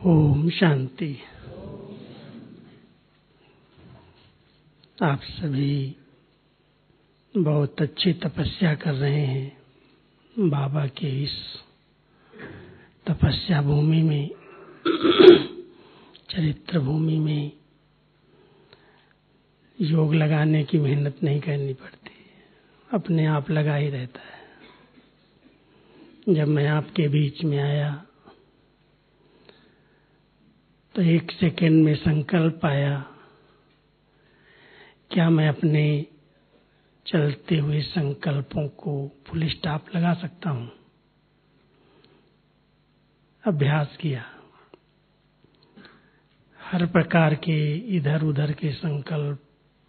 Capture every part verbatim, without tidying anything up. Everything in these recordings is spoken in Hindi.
ओम शांति। आप सभी बहुत अच्छी तपस्या कर रहे हैं बाबा के इस तपस्या भूमि में, चरित्र भूमि में। योग लगाने की मेहनत नहीं करनी पड़ती, अपने आप लगा ही रहता है। जब मैं आपके बीच में आया तो एक सेकंड में संकल्प आया, क्या मैं अपने चलते हुए संकल्पों को फुल स्टॉप लगा सकता हूं? अभ्यास किया। हर प्रकार के इधर उधर के संकल्प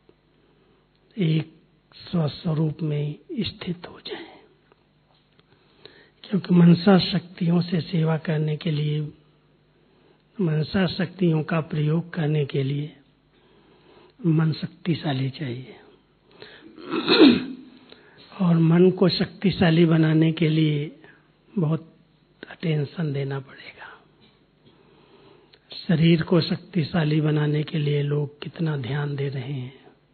एक स्वस्वरूप में स्थित हो जाएं, क्योंकि मनसा शक्तियों से सेवा करने के लिए, मनसा शक्तियों का प्रयोग करने के लिए मन शक्तिशाली चाहिए, और मन को शक्तिशाली बनाने के लिए बहुत अटेंशन देना पड़ेगा। शरीर को शक्तिशाली बनाने के लिए लोग कितना ध्यान दे रहे हैं,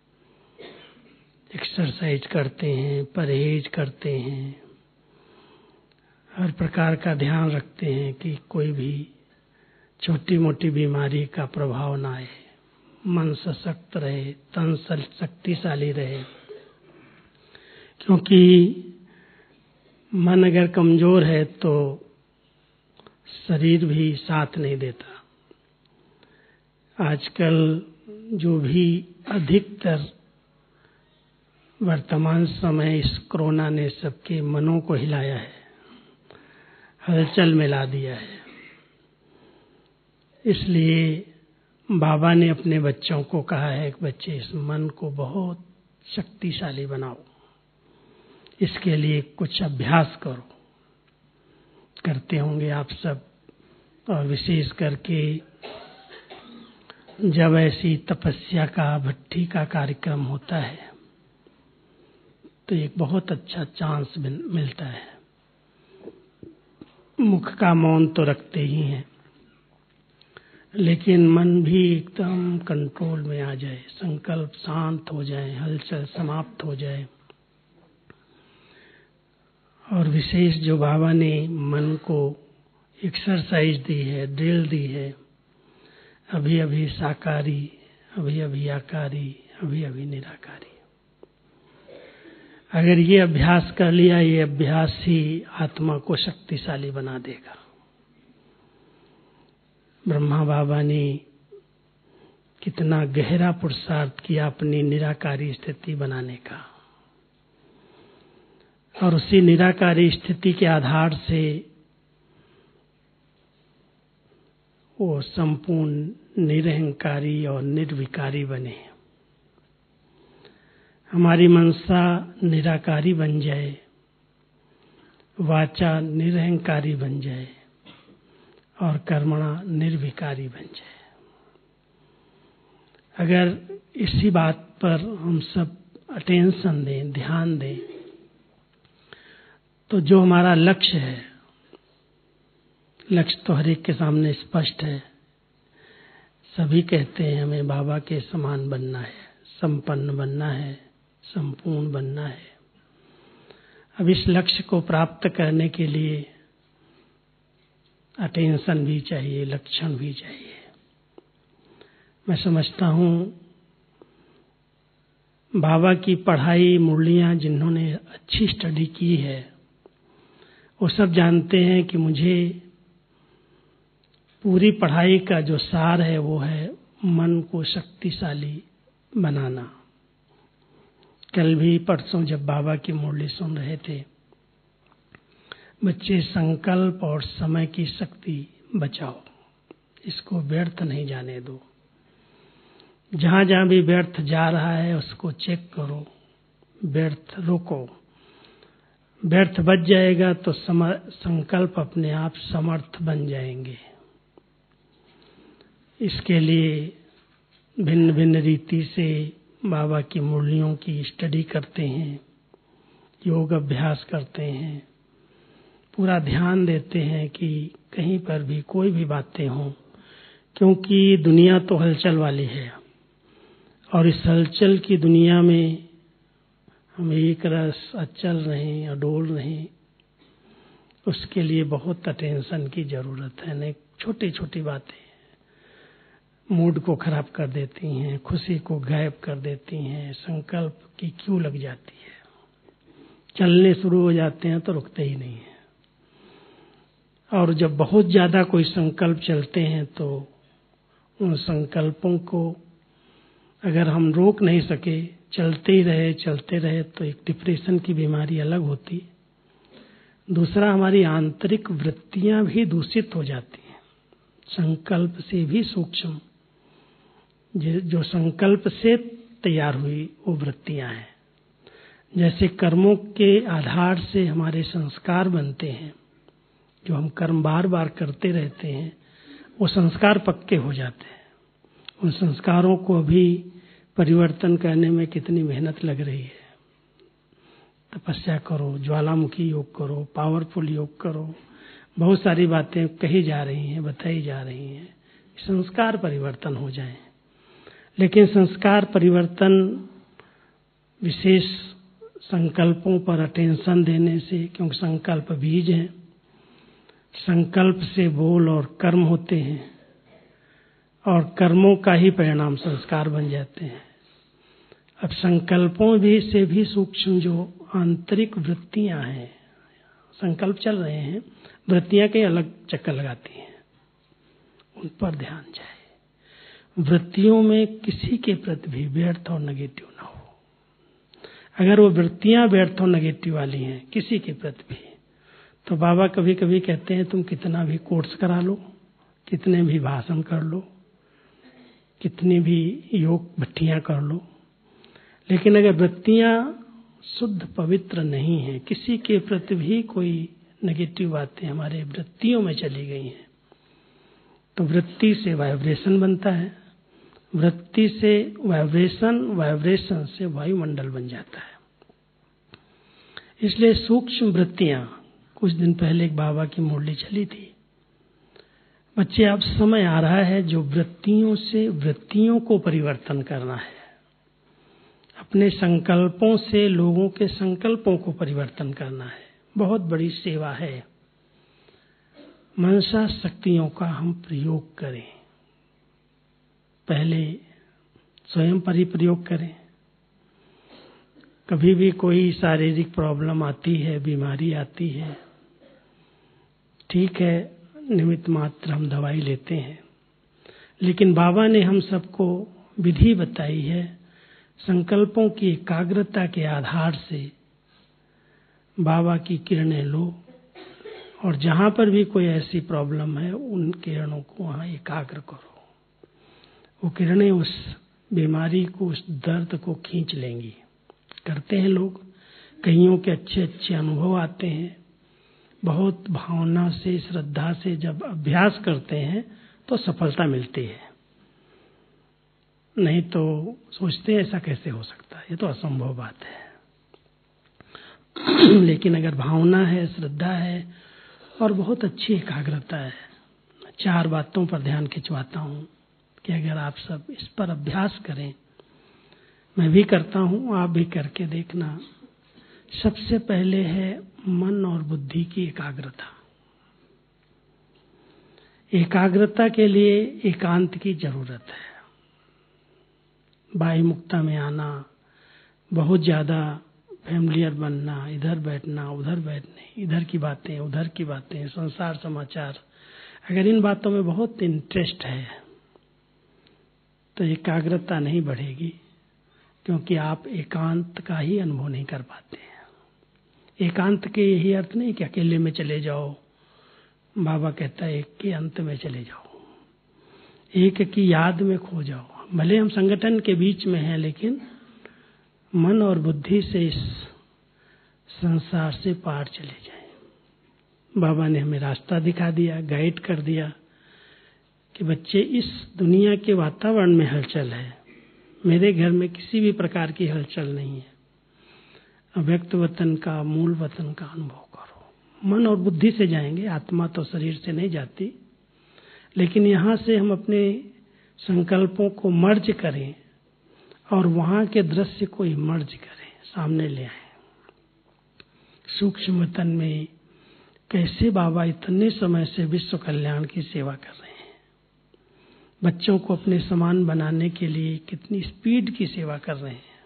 एक्सरसाइज करते हैं, परहेज करते हैं, हर प्रकार का ध्यान रखते हैं कि कोई भी छोटी मोटी बीमारी का प्रभाव ना आए, मन सशक्त रहे, तन शक्तिशाली रहे। क्योंकि मन अगर कमजोर है तो शरीर भी साथ नहीं देता। आजकल जो भी अधिकतर वर्तमान समय इस कोरोना ने सबके मनों को हिलाया है, हलचल मिला दिया है। इसलिए बाबा ने अपने बच्चों को कहा है कि बच्चे इस मन को बहुत शक्तिशाली बनाओ, इसके लिए कुछ अभ्यास करो। करते होंगे आप सब, और विशेष करके जब ऐसी तपस्या का, भट्टी का कार्यक्रम होता है तो एक बहुत अच्छा चांस मिलता है। मुख का मौन तो रखते ही हैं, लेकिन मन भी एकदम कंट्रोल में आ जाए, संकल्प शांत हो जाए, हलचल समाप्त हो जाए। और विशेष जो बाबा ने मन को एक्सरसाइज दी है, ड्रिल दी है, अभी अभी साकारी, अभी अभी आकारी, अभी अभी निराकारी। अगर ये अभ्यास कर लिया, ये अभ्यास ही आत्मा को शक्तिशाली बना देगा। ब्रह्मा बाबा ने कितना गहरा पुरुषार्थ किया अपनी निराकारी स्थिति बनाने का, और उसी निराकारी स्थिति के आधार से वो संपूर्ण निरहंकारी और निर्विकारी बने। हमारी मनसा निराकारी बन जाए, वाचा निरहंकारी बन जाए, और कर्मणा निर्विकारी बन जाए। अगर इसी बात पर हम सब अटेंशन दें, ध्यान दें, तो जो हमारा लक्ष्य है, लक्ष्य तो हर एक के सामने स्पष्ट है। सभी कहते हैं हमें बाबा के समान बनना है, संपन्न बनना है, संपूर्ण बनना है। अब इस लक्ष्य को प्राप्त करने के लिए अटेंशन भी चाहिए, लक्षण भी चाहिए। मैं समझता हूँ बाबा की पढ़ाई, मुरलियाँ जिन्होंने अच्छी स्टडी की है, वो सब जानते हैं कि मुझे पूरी पढ़ाई का जो सार है वो है मन को शक्तिशाली बनाना। कल भी परसों जब बाबा की मुरली सुन रहे थे, बच्चे संकल्प और समय की शक्ति बचाओ, इसको व्यर्थ नहीं जाने दो। जहां जहां भी व्यर्थ जा रहा है उसको चेक करो, व्यर्थ रोको। व्यर्थ बच जाएगा तो संकल्प अपने आप समर्थ बन जाएंगे। इसके लिए भिन्न भिन्न रीति से बाबा की मुरलियों की स्टडी करते हैं, योग अभ्यास करते हैं, पूरा ध्यान देते हैं कि कहीं पर भी कोई भी बातें हों क्योंकि दुनिया तो हलचल वाली है और इस हलचल की दुनिया में हम एक रस अचल रहें, अडोल रहें, उसके लिए बहुत अटेंशन की जरूरत है। नहीं, छोटी छोटी बातें मूड को खराब कर देती हैं, खुशी को गायब कर देती हैं, संकल्प की क्यों लग जाती है। चलने शुरू हो जाते हैं तो रुकते ही नहीं है। और जब बहुत ज्यादा कोई संकल्प चलते हैं तो उन संकल्पों को अगर हम रोक नहीं सके, चलते ही रहे चलते रहे तो एक डिप्रेशन की बीमारी अलग होती। दूसरा, हमारी आंतरिक वृत्तियां भी दूषित हो जाती हैं, संकल्प से भी सूक्ष्म जो संकल्प से तैयार हुई वो वृत्तियां हैं। जैसे कर्मों के आधार से हमारे संस्कार बनते हैं, जो हम कर्म बार बार करते रहते हैं वो संस्कार पक्के हो जाते हैं। उन संस्कारों को भी परिवर्तन करने में कितनी मेहनत लग रही है। तपस्या करो, ज्वालामुखी योग करो, पावरफुल योग करो, बहुत सारी बातें कही जा रही हैं, बताई जा रही हैं, संस्कार परिवर्तन हो जाए। लेकिन संस्कार परिवर्तन विशेष संकल्पों पर अटेंशन देने से, क्योंकि संकल्प बीज हैं, संकल्प से बोल और कर्म होते हैं और कर्मों का ही परिणाम संस्कार बन जाते हैं। अब संकल्पों भी से भी सूक्ष्म जो आंतरिक वृत्तियां हैं, संकल्प चल रहे हैं, वृत्तियां के अलग चक्कर लगाती हैं, उन पर ध्यान जाए। वृत्तियों में किसी के प्रति भी व्यर्थ और नेगेटिव ना हो। अगर वो वृत्तियां व्यर्थ और नेगेटिव वाली हैं किसी के प्रति भी, तो बाबा कभी कभी कहते हैं तुम कितना भी कोर्स करा लो, कितने भी भाषण कर लो, कितनी भी योग भट्टियां कर लो, लेकिन अगर वृत्तियां शुद्ध पवित्र नहीं है, किसी के प्रति भी कोई नेगेटिव बातें हमारे वृत्तियों में चली गई हैं, तो वृत्ति से वाइब्रेशन बनता है, वृत्ति से वाइब्रेशन, वाइब्रेशन से वायुमंडल बन जाता है। इसलिए सूक्ष्म वृत्तियां, कुछ दिन पहले एक बाबा की मुरली चली थी, बच्चे अब समय आ रहा है जो वृत्तियों से वृत्तियों को परिवर्तन करना है। अपने संकल्पों से लोगों के संकल्पों को परिवर्तन करना है। बहुत बड़ी सेवा है। मनसा शक्तियों का हम प्रयोग करें, पहले स्वयं पर ही प्रयोग करें। कभी भी कोई शारीरिक प्रॉब्लम आती है, बीमारी आती है, ठीक है, निमित्त मात्र हम दवाई लेते हैं, लेकिन बाबा ने हम सबको विधि बताई है। संकल्पों की एकाग्रता के आधार से बाबा की किरणें लो और जहां पर भी कोई ऐसी प्रॉब्लम है उन किरणों को वहां एकाग्र करो। वो किरणें उस बीमारी को, उस दर्द को खींच लेंगी। करते हैं लोग, कईयों के अच्छे अच्छे अनुभव आते हैं। बहुत भावना से, श्रद्धा से जब अभ्यास करते हैं तो सफलता मिलती है। नहीं तो सोचते हैं ऐसा कैसे हो सकता है, ये तो असंभव बात है। लेकिन अगर भावना है, श्रद्धा है और बहुत अच्छी एकाग्रता है, चार बातों पर ध्यान खिंचवाता हूँ कि अगर आप सब इस पर अभ्यास करें, मैं भी करता हूँ, आप भी करके देखना। सबसे पहले है मन और बुद्धि की एकाग्रता। एकाग्रता के लिए एकांत की जरूरत है। बाह्य मुक्ता में आना, बहुत ज्यादा फैमिलियर बनना, इधर बैठना, उधर बैठने, इधर की बातें, उधर की बातें, संसार समाचार, अगर इन बातों में बहुत इंटरेस्ट है तो एकाग्रता नहीं बढ़ेगी, क्योंकि आप एकांत का ही अनुभव नहीं कर पाते हैं। एकांत के यही अर्थ नहीं कि अकेले में चले जाओ। बाबा कहता है एक के अंत में चले जाओ, एक की याद में खो जाओ। भले हम संगठन के बीच में हैं, लेकिन मन और बुद्धि से इस संसार से पार चले जाएं। बाबा ने हमें रास्ता दिखा दिया, गाइड कर दिया कि बच्चे, इस दुनिया के वातावरण में हलचल है, मेरे घर में किसी भी प्रकार की हलचल नहीं है। अव्यक्त वतन का, मूल वतन का अनुभव करो। मन और बुद्धि से जाएंगे, आत्मा तो शरीर से नहीं जाती, लेकिन यहाँ से हम अपने संकल्पों को मर्ज करें और वहाँ के दृश्य को ही मर्ज करें, सामने ले आए। सूक्ष्म वतन में कैसे बाबा इतने समय से विश्व कल्याण की सेवा कर रहे हैं, बच्चों को अपने समान बनाने के लिए कितनी स्पीड की सेवा कर रहे हैं।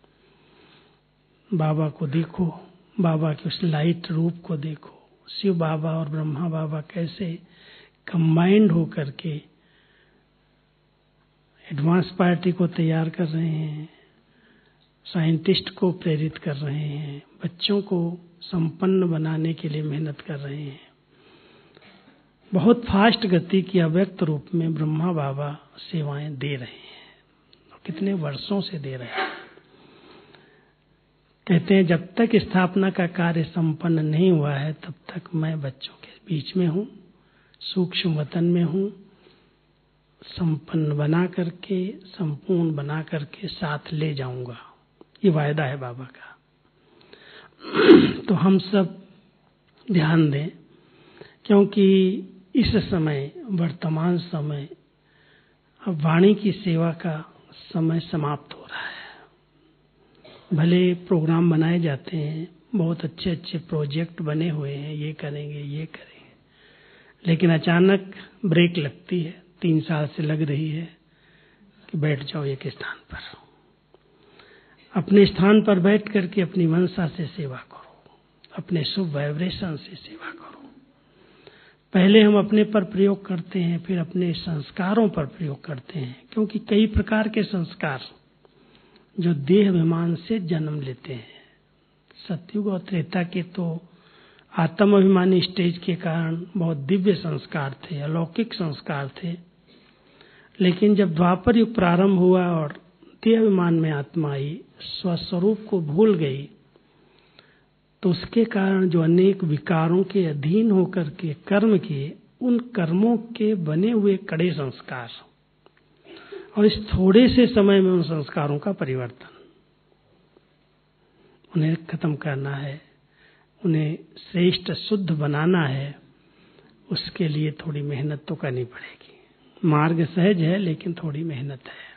बाबा को देखो, बाबा के उस लाइट रूप को देखो, शिव बाबा और ब्रह्मा बाबा कैसे कंबाइंड होकर के एडवांस पार्टी को तैयार कर रहे हैं, साइंटिस्ट को प्रेरित कर रहे हैं, बच्चों को संपन्न बनाने के लिए मेहनत कर रहे हैं। बहुत फास्ट गति की अव्यक्त रूप में ब्रह्मा बाबा सेवाएं दे रहे हैं और कितने वर्षों से दे रहे हैं। कहते हैं जब तक स्थापना का कार्य संपन्न नहीं हुआ है तब तक मैं बच्चों के बीच में हूँ, सूक्ष्म वतन में हूँ, संपन्न बना करके, संपूर्ण बना करके साथ ले जाऊंगा। ये वायदा है बाबा का। तो हम सब ध्यान दें, क्योंकि इस समय, वर्तमान समय, अब वाणी की सेवा का समय समाप्त हो रहा है। भले प्रोग्राम बनाए जाते हैं, बहुत अच्छे अच्छे प्रोजेक्ट बने हुए हैं, ये करेंगे ये करेंगे, लेकिन अचानक ब्रेक लगती है। तीन साल से लग रही है कि बैठ जाओ एक स्थान पर, अपने स्थान पर बैठ करके अपनी मनसा से सेवा करो, अपने शुभ वाइब्रेशन से सेवा करो। पहले हम अपने पर प्रयोग करते हैं, फिर अपने संस्कारों पर प्रयोग करते हैं, क्योंकि कई प्रकार के संस्कार जो देह अभिमान से जन्म लेते हैं। सतयुग और त्रेता के तो आत्म अभिमानी स्टेज के कारण बहुत दिव्य संस्कार थे, अलौकिक संस्कार थे, लेकिन जब द्वापर युग प्रारंभ हुआ और देह अभिमान में आत्मा आई, स्वस्वरूप को भूल गई, तो उसके कारण जो अनेक विकारों के अधीन होकर के कर्म किए, उन कर्मों के बने हुए कड़े संस्कार, और इस थोड़े से समय में उन संस्कारों का परिवर्तन, उन्हें खत्म करना है, उन्हें श्रेष्ठ शुद्ध बनाना है, उसके लिए थोड़ी मेहनत तो करनी पड़ेगी। मार्ग सहज है लेकिन थोड़ी मेहनत है।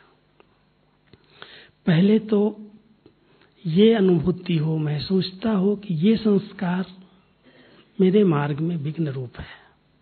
पहले तो ये अनुभूति हो, महसूसता हो कि ये संस्कार मेरे मार्ग में विघ्न रूप है,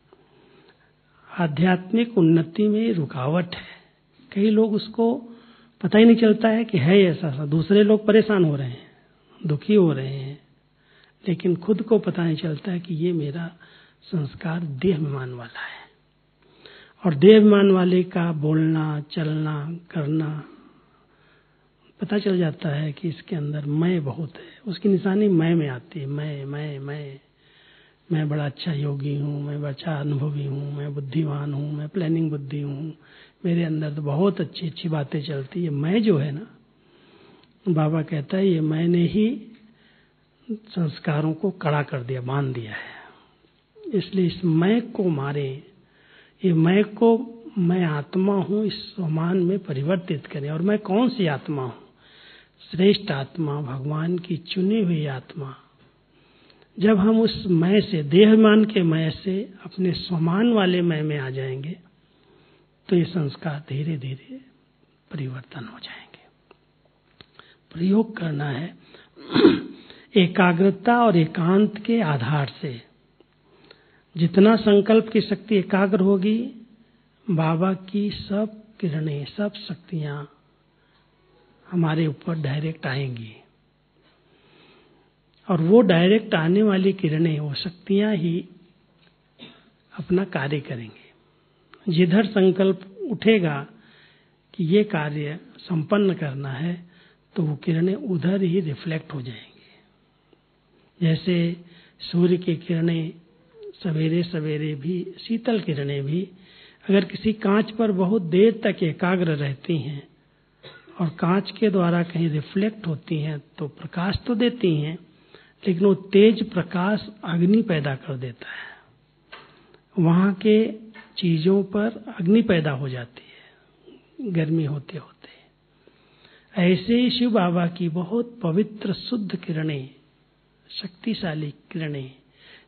आध्यात्मिक उन्नति में रुकावट है। कई लोग उसको पता ही नहीं चलता है कि है ऐसा सा, दूसरे लोग परेशान हो रहे हैं, दुखी हो रहे हैं, लेकिन खुद को पता नहीं चलता है कि ये मेरा संस्कार देहाभिमान वाला है। और देहाभिमान वाले का बोलना, चलना, करना पता चल जाता है कि इसके अंदर मैं बहुत है। उसकी निशानी मैं में आती है। मैं मैं मैं मैं बड़ा अच्छा योगी हूँ, मैं बड़ा अच्छा अनुभवी हूँ, मैं बुद्धिमान हूँ, मैं प्लानिंग बुद्धि हूँ, मेरे अंदर तो बहुत अच्छी अच्छी बातें चलती है। मैं जो है ना, बाबा कहता है ये मैंने ही संस्कारों को कड़ा कर दिया, बांध दिया है। इसलिए इस मैं को मारे, ये मैं को मैं आत्मा हूँ इस स्वमान में परिवर्तित करें। और मैं कौन सी आत्मा हूँ? श्रेष्ठ आत्मा, भगवान की चुनी हुई आत्मा। जब हम उस मैं से, देहमान के मैं से अपने स्वमान वाले मैं में आ जाएंगे तो ये संस्कार धीरे धीरे परिवर्तन हो जाएंगे। प्रयोग करना है एकाग्रता और एकांत के आधार से। जितना संकल्प की शक्ति एकाग्र होगी, बाबा की सब किरणें, सब शक्तियां हमारे ऊपर डायरेक्ट आएंगी। और वो डायरेक्ट आने वाली किरणें, वो शक्तियां ही अपना कार्य करेंगे। जिधर संकल्प उठेगा कि ये कार्य संपन्न करना है, तो वो किरणें उधर ही रिफ्लेक्ट हो जाएंगी। जैसे सूर्य की किरणें सवेरे सवेरे भी, शीतल किरणें भी अगर किसी कांच पर बहुत देर तक एकाग्र रहती हैं और कांच के द्वारा कहीं रिफ्लेक्ट होती हैं तो प्रकाश तो देती हैं, लेकिन वो तेज प्रकाश अग्नि पैदा कर देता है। वहाँ के चीजों पर अग्नि पैदा हो जाती है गर्मी होते होते। ऐसे ही शिव बाबा की बहुत पवित्र शुद्ध किरणें, शक्तिशाली किरणें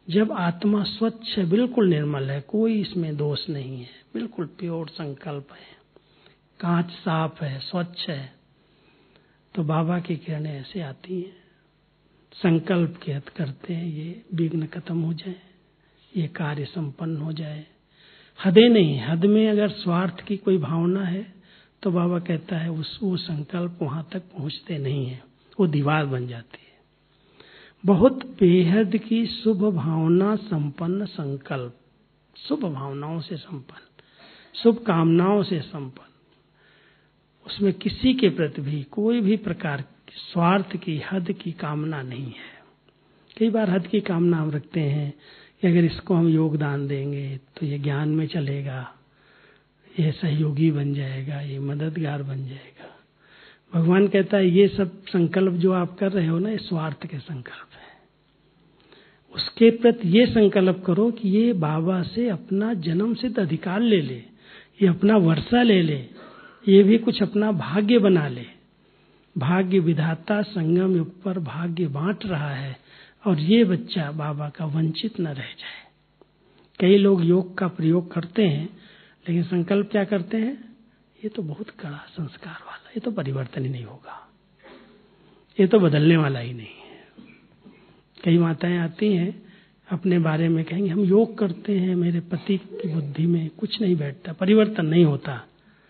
जब आत्मा स्वच्छ है, बिल्कुल निर्मल है, कोई इसमें दोष नहीं है, बिल्कुल प्योर संकल्प है, कांच साफ है, स्वच्छ है, तो बाबा की किरणें ऐसे आती हैं, संकल्प के हद करते हैं ये विघ्न खत्म हो जाए, ये कार्य संपन्न हो जाए। हदें नहीं, हद में अगर स्वार्थ की कोई भावना है तो बाबा कहता है उस वो संकल्प वहां तक पहुंचते नहीं है, वो दीवार बन जाती है। बहुत बेहद की शुभ भावना संपन्न संकल्प, शुभ भावनाओं से संपन्न, शुभ कामनाओं से संपन्न, उसमें किसी के प्रति भी कोई भी प्रकार की स्वार्थ की हद की कामना नहीं है। कई बार हद की कामना हम रखते हैं कि अगर इसको हम योगदान देंगे तो ये ज्ञान में चलेगा, ये सहयोगी बन जाएगा, ये मददगार बन जाएगा। भगवान कहता है ये सब संकल्प जो आप कर रहे हो ना, ये स्वार्थ के संकल्प है। उसके प्रति ये संकल्प करो कि ये बाबा से अपना जन्म सिद्ध अधिकार ले ले, ये अपना वर्षा ले ले, ये भी कुछ अपना भाग्य बना ले। भाग्य विधाता संगम युग पर भाग्य बांट रहा है और ये बच्चा बाबा का वंचित न रह जाए। कई लोग योग का प्रयोग करते हैं लेकिन संकल्प क्या करते हैं, ये तो बहुत कड़ा संस्कार वाला, ये तो परिवर्तन ही नहीं होगा, ये तो बदलने वाला ही नहीं है। कई माताएं आती हैं अपने बारे में कहेंगे हम योग करते हैं, मेरे पति की बुद्धि में कुछ नहीं बैठता, परिवर्तन नहीं होता।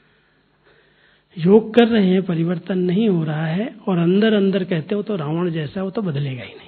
योग कर रहे हैं, परिवर्तन नहीं हो रहा है, और अंदर अंदर कहते हो तो रावण जैसा, वो तो बदलेगा ही नहीं।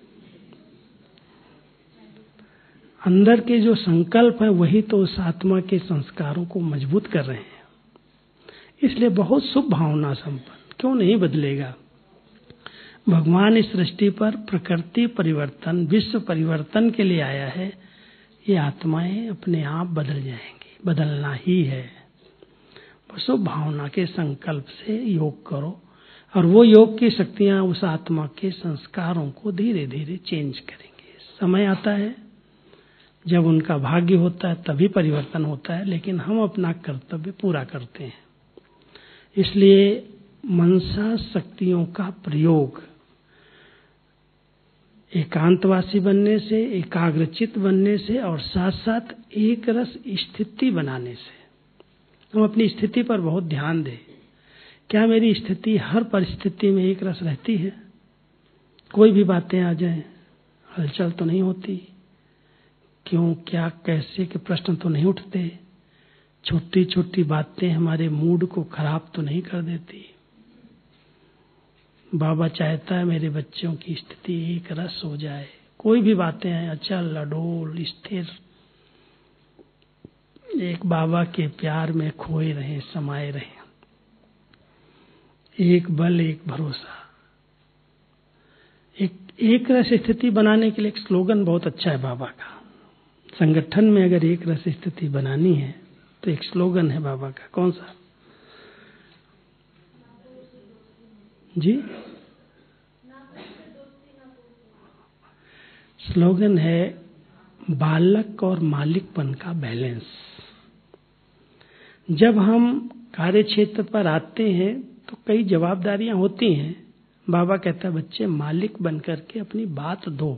अंदर के जो संकल्प है वही तो उस आत्मा के संस्कारों को मजबूत कर रहे हैं। इसलिए बहुत शुभ भावना संपन्न, क्यों नहीं बदलेगा। भगवान इस सृष्टि पर प्रकृति परिवर्तन, विश्व परिवर्तन के लिए आया है। ये आत्माएं अपने आप बदल जाएंगी, बदलना ही है। शुभ भावना के संकल्प से योग करो और वो योग की शक्तियां उस आत्मा के संस्कारों को धीरे धीरे चेंज करेंगे। समय आता है जब उनका भाग्य होता है तभी परिवर्तन होता है, लेकिन हम अपना कर्तव्य पूरा करते हैं। इसलिए मनसा शक्तियों का प्रयोग एकांतवासी बनने से, एकाग्रचित बनने से और साथ साथ एक रस स्थिति बनाने से, हम अपनी स्थिति पर बहुत ध्यान दें। क्या मेरी स्थिति हर परिस्थिति में एक रस रहती है? कोई भी बातें आ जाएं, हलचल तो नहीं होती? क्यों, क्या, कैसे के प्रश्न तो नहीं उठते? छोटी छोटी बातें हमारे मूड को खराब तो नहीं कर देती? बाबा चाहता है मेरे बच्चों की स्थिति एक रस हो जाए। कोई भी बातें आए, अचल अडोल स्थिर, एक बाबा के प्यार में खोए रहें, समाये रहें। एक बल, एक भरोसा, एक एक रस स्थिति बनाने के लिए एक स्लोगन बहुत अच्छा है बाबा का। संगठन में अगर एक रस स्थिति बनानी है तो एक स्लोगन है बाबा का। कौन सा जी? स्लोगन है बालक और मालिकपन का बैलेंस। जब हम कार्य क्षेत्र पर आते हैं तो कई जवाबदारियां होती हैं। बाबा कहता है बच्चे मालिक बन करके अपनी बात दो,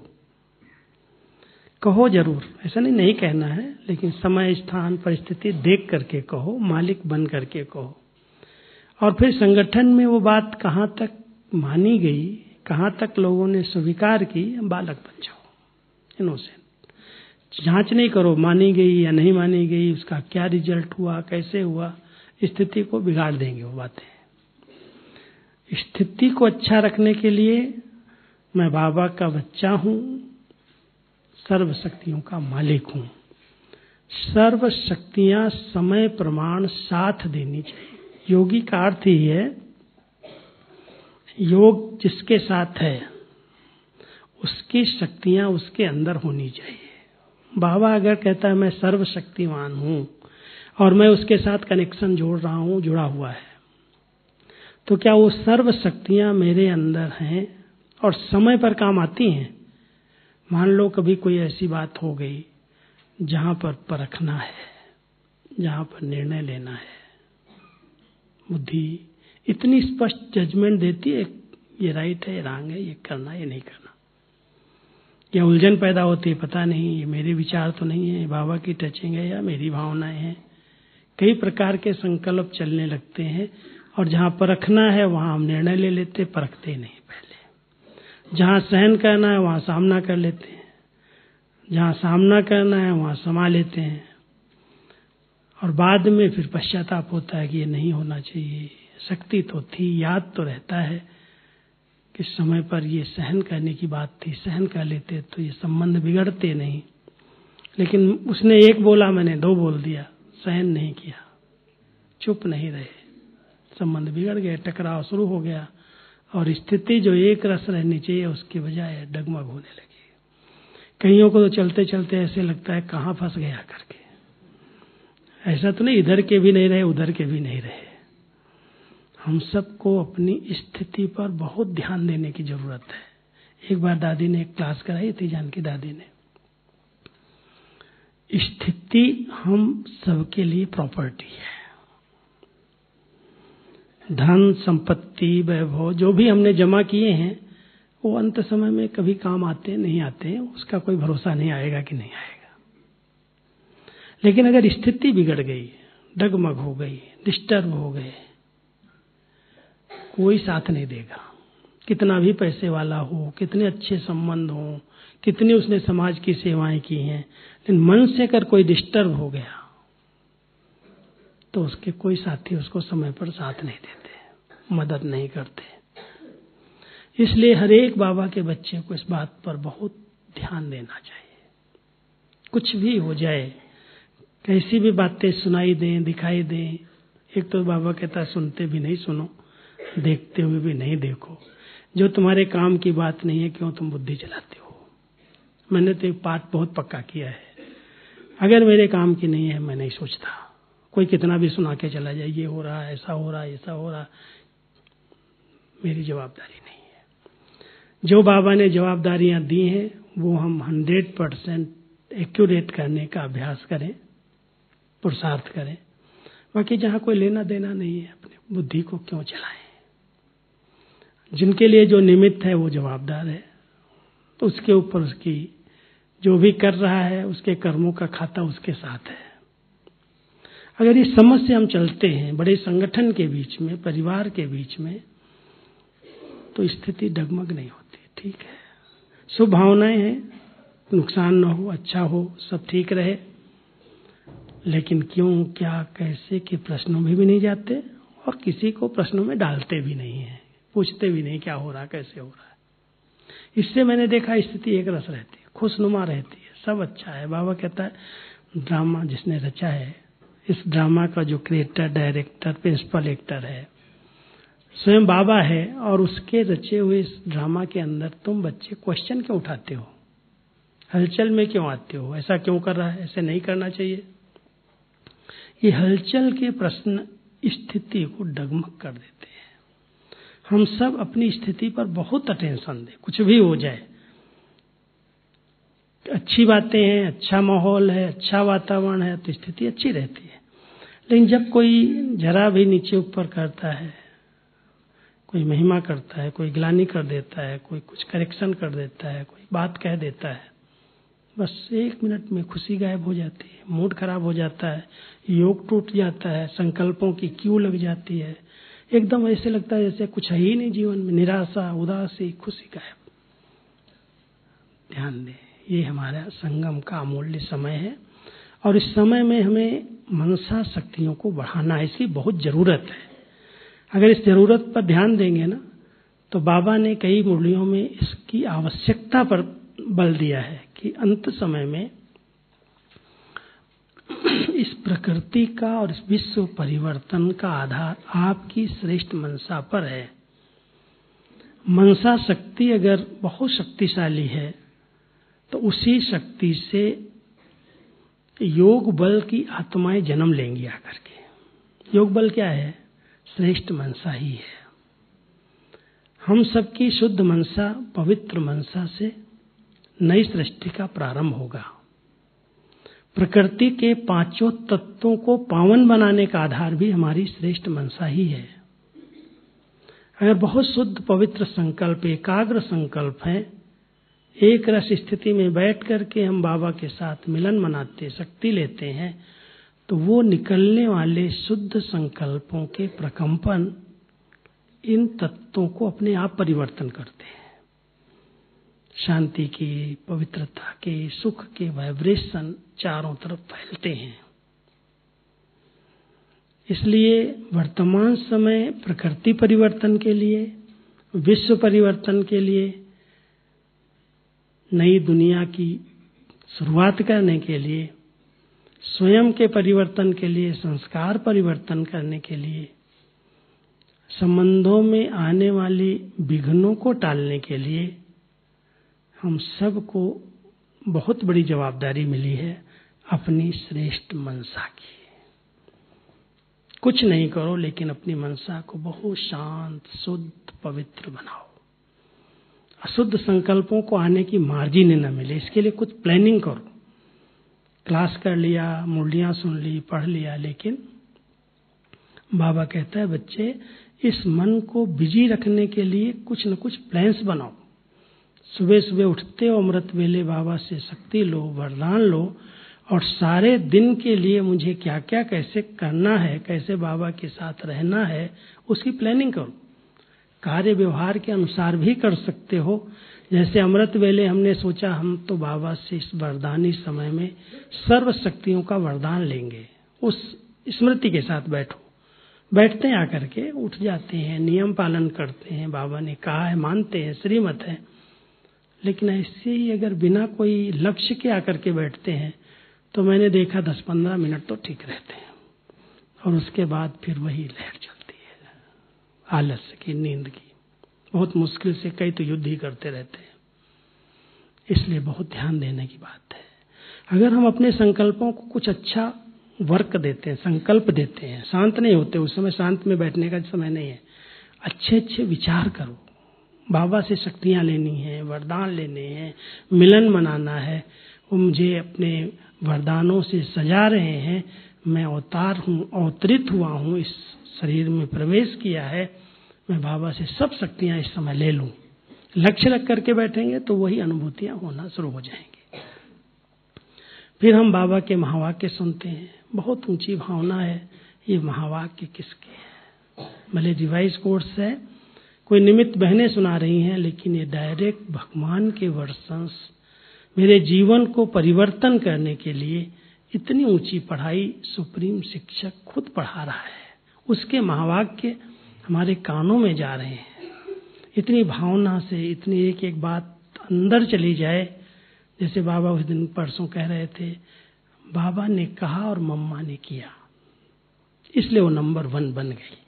कहो जरूर, ऐसा नहीं नहीं कहना है, लेकिन समय स्थान परिस्थिति देख करके कहो, मालिक बन करके कहो। और फिर संगठन में वो बात कहाँ तक मानी गई, कहाँ तक लोगों ने स्वीकार की, बालक बन जाओ, इनोसेंट। जांच नहीं करो मानी गई या नहीं मानी गई, उसका क्या रिजल्ट हुआ, कैसे हुआ, स्थिति को बिगाड़ देंगे वो बातें। स्थिति को अच्छा रखने के लिए मैं बाबा का बच्चा हूं, सर्व शक्तियों का मालिक हूं। सर्व शक्तियां समय प्रमाण साथ देनी चाहिए। योगी का अर्थ ही है योग जिसके साथ है उसकी शक्तियां उसके अंदर होनी चाहिए। बाबा अगर कहता है मैं सर्वशक्तिमान हूं और मैं उसके साथ कनेक्शन जोड़ रहा हूं, जुड़ा हुआ है, तो क्या वो सर्व शक्तियां मेरे अंदर हैं और समय पर काम आती हैं? मान लो कभी कोई ऐसी बात हो गई जहां पर परखना है, जहां पर निर्णय लेना है, बुद्धि इतनी स्पष्ट जजमेंट देती है, ये राइट है, ये रॉन्ग है, ये करना, ये नहीं करना। क्या उलझन पैदा होती है, पता नहीं, ये मेरे विचार तो नहीं है, बाबा की टचिंग है या मेरी भावनाएं हैं। कई प्रकार के संकल्प चलने लगते हैं और जहाँ परखना है वहाँ हम निर्णय ले लेते, परखते नहीं पहले। जहाँ सहन करना है वहाँ सामना कर लेते हैं, जहाँ सामना करना है वहाँ समा लेते हैं और बाद में फिर पश्चाताप होता है कि ये नहीं होना चाहिए। शक्ति तो थी, याद तो रहता है कि समय पर ये सहन करने की बात थी, सहन कर लेते तो ये संबंध बिगड़ते नहीं। लेकिन उसने एक बोला, मैंने दो बोल दिया, सहन नहीं किया, चुप नहीं रहे, संबंध बिगड़ गए, टकराव शुरू हो गया और स्थिति जो एक रस रहनी चाहिए उसके बजाय डगमग होने लगी। कईयों को तो चलते चलते ऐसे लगता है कहाँ फंस गया करके। ऐसा तो नहीं इधर के भी नहीं रहे उधर के भी नहीं रहे। हम सबको अपनी स्थिति पर बहुत ध्यान देने की जरूरत है। एक बार दादी ने एक क्लास कराई थी, जानकी दादी ने, स्थिति हम सबके लिए प्रॉपर्टी है। धन संपत्ति वैभव जो भी हमने जमा किए हैं वो अंत समय में कभी काम आते नहीं आते, उसका कोई भरोसा नहीं आएगा कि नहीं आएगा। लेकिन अगर स्थिति बिगड़ गई, डगमग हो गई, डिस्टर्ब हो गए, कोई साथ नहीं देगा। कितना भी पैसे वाला हो, कितने अच्छे संबंध हो, कितनी उसने समाज की सेवाएं की हैं, लेकिन मन से अगर कोई डिस्टर्ब हो गया तो उसके कोई साथी उसको समय पर साथ नहीं देते, मदद नहीं करते। इसलिए हर एक बाबा के बच्चे को इस बात पर बहुत ध्यान देना चाहिए। कुछ भी हो जाए, कैसी भी बातें सुनाई दें, दिखाई दें, एक तो बाबा कहता है सुनते भी नहीं सुनो, देखते हुए भी नहीं देखो। जो तुम्हारे काम की बात नहीं है क्यों तुम बुद्धि चलाते हो। मैंने तो एक पाठ बहुत पक्का किया है, अगर मेरे काम की नहीं है मैं नहीं सोचता। कोई कितना भी सुना के चला जाए, ये हो रहा है, ऐसा हो रहा है, ऐसा हो रहा है, मेरी जवाबदारी नहीं है। जो बाबा ने जवाबदारियां दी हैं वो हम हंड्रेड परसेंट एक्यूरेट करने का अभ्यास करें, पुरुषार्थ करें। बाकी जहाँ कोई लेना देना नहीं है, अपनी बुद्धि को क्यों चलाएं। जिनके लिए जो निमित्त है वो जवाबदार है, तो उसके ऊपर उसकी जो भी कर रहा है उसके कर्मों का खाता उसके साथ है। अगर इस समझ से हम चलते हैं बड़े संगठन के बीच में, परिवार के बीच में, तो स्थिति डगमग नहीं होती। ठीक है, शुभ भावनाएं हैं, नुकसान न हो, अच्छा हो, सब ठीक रहे, लेकिन क्यों, क्या, कैसे के प्रश्नों में भी नहीं जाते और किसी को प्रश्नों में डालते भी नहीं है, पूछते भी नहीं क्या हो रहा, कैसे हो रहा है। इससे मैंने देखा स्थिति एक रस रहती है, खुशनुमा रहती है, सब अच्छा है। बाबा कहता है ड्रामा जिसने रचा है, इस ड्रामा का जो क्रिएटर, डायरेक्टर, प्रिंसिपल एक्टर है स्वयं बाबा है, और उसके रचे हुए इस ड्रामा के अंदर तुम बच्चे क्वेश्चन क्यों उठाते हो, हलचल में क्यों आते हो, ऐसा क्यों कर रहा है, ऐसे नहीं करना चाहिए। ये हलचल के प्रश्न स्थिति को डगमग कर देते हैं। हम सब अपनी स्थिति पर बहुत अटेंशन दें, कुछ भी हो जाए, अच्छी बातें हैं, अच्छा माहौल है, अच्छा वातावरण है तो स्थिति अच्छी रहती है। लेकिन जब कोई जरा भी नीचे ऊपर करता है, कोई महिमा करता है, कोई ग्लानि कर देता है, कोई कुछ करेक्शन कर देता है, कोई बात कह देता है, बस एक मिनट में खुशी गायब हो जाती है, मूड खराब हो जाता है, योग टूट जाता है, संकल्पों की क्यू लग जाती है, एकदम ऐसे लगता है जैसे कुछ है ही नहीं जीवन में, निराशा, उदासी, खुशी गायब। ध्यान दें, ये हमारा संगम का अमूल्य समय है और इस समय में हमें मनसा शक्तियों को बढ़ाना है, इसकी बहुत जरूरत है। अगर इस जरूरत पर ध्यान देंगे ना तो बाबा ने कई मुरलियों में इसकी आवश्यकता पर बल दिया है कि अंत समय में इस प्रकृति का और इस विश्व परिवर्तन का आधार आपकी श्रेष्ठ मनसा पर है। मनसा शक्ति अगर बहुत शक्तिशाली है तो उसी शक्ति से योग बल की आत्माएं जन्म लेंगी आकर के। योग बल क्या है? श्रेष्ठ मनसा ही है। हम सबकी शुद्ध मनसा, पवित्र मनसा से नई सृष्टि का प्रारंभ होगा। प्रकृति के पांचों तत्वों को पावन बनाने का आधार भी हमारी श्रेष्ठ मनसा ही है। अगर बहुत शुद्ध पवित्र संकल्प, एकाग्र संकल्प है, एक रस स्थिति में बैठ करके हम बाबा के साथ मिलन मनाते, शक्ति लेते हैं, तो वो निकलने वाले शुद्ध संकल्पों के प्रकंपन इन तत्वों को अपने आप परिवर्तन करते हैं। शांति के, पवित्रता के, सुख के वाइब्रेशन चारों तरफ फैलते हैं। इसलिए वर्तमान समय प्रकृति परिवर्तन के लिए, विश्व परिवर्तन के लिए, नई दुनिया की शुरुआत करने के लिए, स्वयं के परिवर्तन के लिए, संस्कार परिवर्तन करने के लिए, संबंधों में आने वाली विघ्नों को टालने के लिए हम सबको बहुत बड़ी जवाबदारी मिली है अपनी श्रेष्ठ मनसा की। कुछ नहीं करो, लेकिन अपनी मनसा को बहुत शांत, शुद्ध, पवित्र बनाओ। अशुद्ध संकल्पों को आने की मार्जिन न मिले, इसके लिए कुछ प्लानिंग करो। क्लास कर लिया, मुरलियां सुन ली, पढ़ लिया, लेकिन बाबा कहता है बच्चे इस मन को बिजी रखने के लिए कुछ न कुछ प्लान्स बनाओ। सुबह सुबह उठते हो, अमृत वेले बाबा से शक्ति लो, वरदान लो, और सारे दिन के लिए मुझे क्या क्या कैसे करना है, कैसे बाबा के साथ रहना है, उसकी प्लानिंग करो। कार्य व्यवहार के अनुसार भी कर सकते हो। जैसे अमृत वेले हमने सोचा हम तो बाबा से इस वरदानी समय में सर्व शक्तियों का वरदान लेंगे, उस स्मृति के साथ बैठो। बैठते हैं, आकर के उठ जाते हैं, नियम पालन करते हैं, बाबा ने कहा है मानते हैं, श्रीमत है। लेकिन ऐसे ही अगर बिना कोई लक्ष्य के आकर के बैठते हैं तो मैंने देखा दस पंद्रह मिनट तो ठीक रहते हैं, और उसके बाद फिर वही लहर चलती है आलस्य की, नींद की। बहुत मुश्किल से कई तो युद्ध ही करते रहते हैं। इसलिए बहुत ध्यान देने की बात है। अगर हम अपने संकल्पों को कुछ अच्छा वर्क देते हैं, संकल्प देते हैं, शांत नहीं होते, उस समय शांत में बैठने का समय नहीं है, अच्छे अच्छे विचार करो। बाबा से शक्तियां लेनी है, वरदान लेने हैं, मिलन मनाना है। वो मुझे अपने वरदानों से सजा रहे हैं, मैं अवतार हूँ, अवतरित हुआ हूँ, इस शरीर में प्रवेश किया है, मैं बाबा से सब शक्तियां इस समय ले लूं। लक्ष्य रख करके बैठेंगे तो वही अनुभूतियां होना शुरू हो जाएंगी। फिर हम बाबा के महावाक्य सुनते हैं, बहुत ऊंची भावना है। ये महावाक्य किसके हैं? भले रिवाइज कोर्स है, कोई निमित्त बहनें सुना रही हैं, लेकिन ये डायरेक्ट भगवान के वर्षंस मेरे जीवन को परिवर्तन करने के लिए इतनी ऊंची पढ़ाई सुप्रीम शिक्षक खुद पढ़ा रहा है। उसके महावाक्य हमारे कानों में जा रहे हैं। इतनी भावना से, इतनी एक एक बात अंदर चली जाए। जैसे बाबा उस दिन परसों कह रहे थे, बाबा ने कहा और मम्मा ने किया, इसलिए वो नंबर वन बन गई।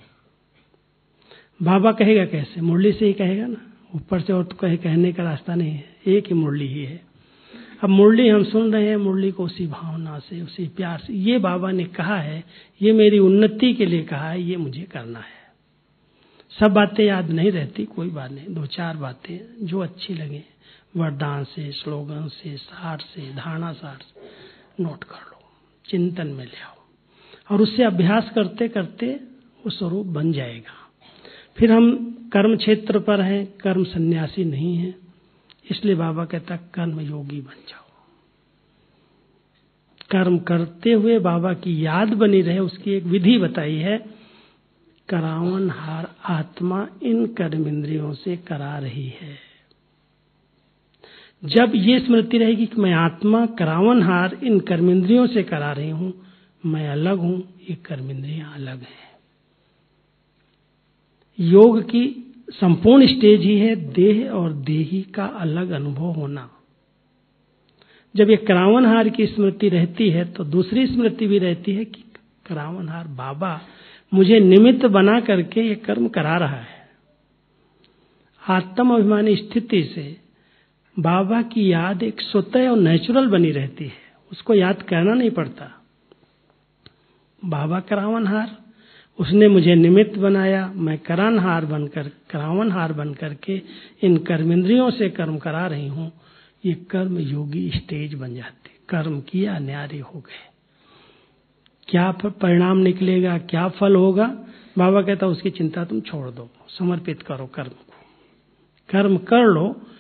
बाबा कहेगा कैसे? मुरली से ही कहेगा ना, ऊपर से और तो कहे कहने का रास्ता नहीं है, एक ही मुरली ही है। अब मुरली हम सुन रहे हैं, मुरली को उसी भावना से, उसी प्यार से, ये बाबा ने कहा है, ये मेरी उन्नति के लिए कहा है, ये मुझे करना है। सब बातें याद नहीं रहती, कोई बात नहीं, दो चार बातें जो अच्छी लगे, वरदान से, स्लोगन से, सार से, धारणा सार से नोट कर लो, चिंतन में ले आओ, और उससे अभ्यास करते करते वो स्वरूप बन जाएगा। फिर हम कर्म क्षेत्र पर हैं, कर्म सन्यासी नहीं है, इसलिए बाबा कहता कर्म योगी बन जाओ। कर्म करते हुए बाबा की याद बनी रहे, उसकी एक विधि बताई है। करावन हार आत्मा इन कर्म इंद्रियों से करा रही है। जब ये स्मृति रहेगी कि मैं आत्मा करावन हार इन कर्म इंद्रियों से करा रही हूं, मैं अलग हूं, ये कर्म इंद्रियां अलग हैं। योग की संपूर्ण स्टेज ही है देह और देही का अलग अनुभव होना। जब ये करावनहार की स्मृति रहती है तो दूसरी स्मृति भी रहती है कि करावनहार बाबा मुझे निमित्त बना करके ये कर्म करा रहा है। आत्म अभिमानी स्थिति से बाबा की याद एक स्वतः और नेचुरल बनी रहती है, उसको याद करना नहीं पड़ता। बाबा करावनहार, उसने मुझे निमित्त बनाया, मैं करानहार बनकर, करावनहार बनकर के इन कर्मेंद्रियों से कर्म करा रही हूं। ये कर्म योगी स्टेज बन जाती। कर्म किया, न्यारी हो गए। क्या परिणाम निकलेगा, क्या फल होगा, बाबा कहता उसकी चिंता तुम छोड़ दो, समर्पित करो कर्म को। कर्म कर लो,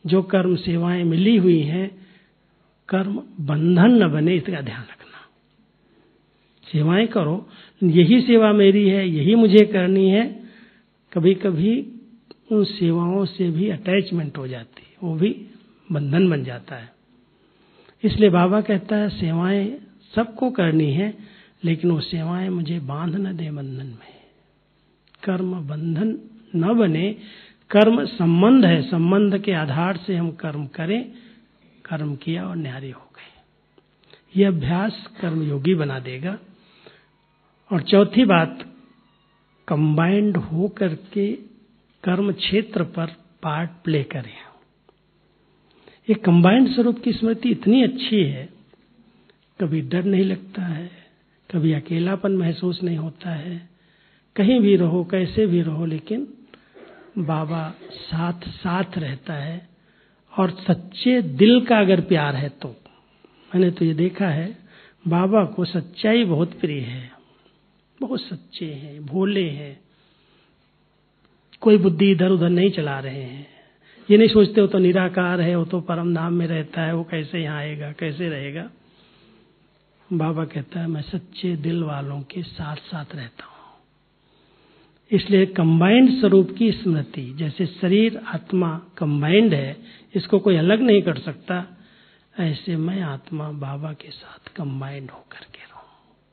जो कर्म सेवाएं मिली हुई हैं, कर्म बंधन न बने, इसका ध्यान रखना। सेवाएं करो, यही सेवा मेरी है, यही मुझे करनी है, कभी कभी उन सेवाओं से भी अटैचमेंट हो जाती है, वो भी बंधन बन जाता है। इसलिए बाबा कहता है सेवाएं सबको करनी है, लेकिन वो सेवाएं मुझे बांध न दे बंधन में। कर्म बंधन न बने, कर्म संबंध है, संबंध के आधार से हम कर्म करें, कर्म किया और न्यारे हो गए। यह अभ्यास कर्मयोगी बना देगा। और चौथी बात, कंबाइंड हो करके कर्म क्षेत्र पर पार्ट प्ले करें। ये कंबाइंड स्वरूप की स्मृति इतनी अच्छी है, कभी डर नहीं लगता है, कभी अकेलापन महसूस नहीं होता है, कहीं भी रहो, कैसे भी रहो, लेकिन बाबा साथ साथ रहता है। और सच्चे दिल का अगर प्यार है तो, मैंने तो ये देखा है, बाबा को सच्चाई बहुत प्रिय है, बहुत सच्चे हैं, भोले हैं, कोई बुद्धि इधर उधर नहीं चला रहे हैं। ये नहीं सोचते हो तो निराकार है, वो तो परम धाम में रहता है, वो कैसे यहाँ आएगा, कैसे रहेगा। बाबा कहता है मैं सच्चे दिल वालों के साथ साथ रहता हूँ। इसलिए कंबाइंड स्वरूप की स्मृति, जैसे शरीर आत्मा कंबाइंड है, इसको कोई अलग नहीं कर सकता, ऐसे मैं आत्मा बाबा के साथ कंबाइंड होकर के रहूं।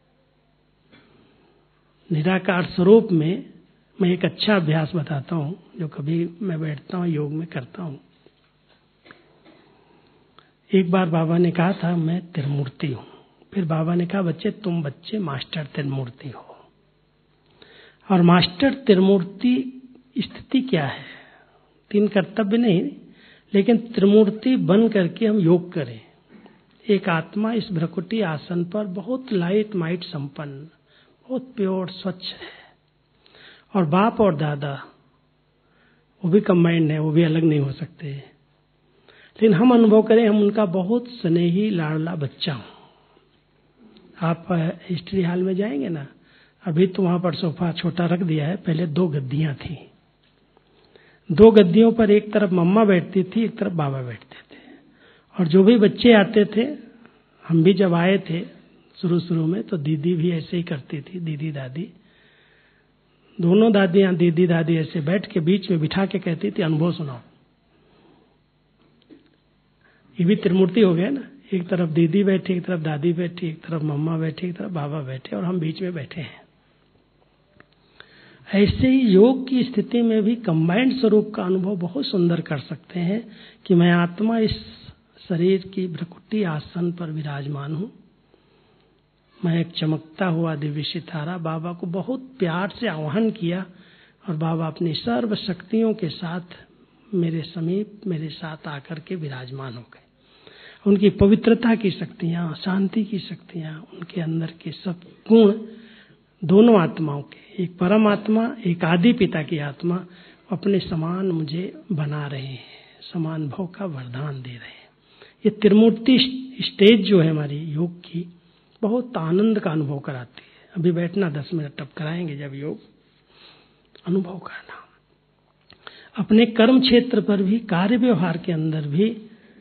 निराकार स्वरूप में मैं एक अच्छा अभ्यास बताता हूं, जो कभी मैं बैठता हूं योग में करता हूं। एक बार बाबा ने कहा था मैं त्रिमूर्ति हूं। फिर बाबा ने कहा बच्चे तुम बच्चे मास्टर त्रिमूर्ति हो। और मास्टर त्रिमूर्ति स्थिति क्या है? तीन कर्तव्य नहीं, लेकिन त्रिमूर्ति बन करके हम योग करें। एक आत्मा इस भ्रकुटी आसन पर बहुत लाइट माइट संपन्न, बहुत प्योर स्वच्छ है, और बाप और दादा वो भी कंबाइंड है, वो भी अलग नहीं हो सकते। लेकिन हम अनुभव करें हम उनका बहुत स्नेही लाडला बच्चा हूं। आप हिस्ट्री हॉल में जाएंगे ना, अभी तो वहां पर सोफा छोटा रख दिया है, पहले दो गद्दियां थी। दो गद्दियों पर एक तरफ मम्मा बैठती थी, एक तरफ बाबा बैठते थे। और जो भी बच्चे आते थे, हम भी जब आए थे शुरू शुरू में, तो दीदी भी ऐसे ही करती थी, दीदी दादी दोनों दादियां दीदी दादी ऐसे बैठ के बीच में बिठा के कहती थी अनुभव सुनाओ। ये भी त्रिमूर्ति हो गया ना, एक तरफ दीदी बैठी, एक तरफ दादी बैठी, एक तरफ मम्मा बैठी, एक तरफ बाबा बैठे, और हम बीच में बैठे हैं। ऐसे ही योग की स्थिति में भी कंबाइंड स्वरूप का अनुभव बहुत सुंदर कर सकते हैं कि मैं आत्मा इस शरीर की भ्रकुटी आसन पर विराजमान हूं। मैं एक चमकता हुआ दिव्य सितारा, बाबा को बहुत प्यार से आह्वान किया, और बाबा अपनी सर्व शक्तियों के साथ मेरे समीप मेरे साथ आकर के विराजमान हो गए। उनकी पवित्रता की शक्तियां, शांति की शक्तियां, उनके अंदर के सब गुण दोनों आत्माओं के, एक परम आत्मा, एक आदि पिता की आत्मा, अपने समान मुझे बना रहे हैं, समान भाव का वरदान दे रहे हैं। ये त्रिमूर्ति स्टेज जो है हमारी योग की, बहुत आनंद का अनुभव कराती है। अभी बैठना दस मिनट टप कराएंगे, जब योग अनुभव करना। अपने कर्म क्षेत्र पर भी, कार्य व्यवहार के अंदर भी,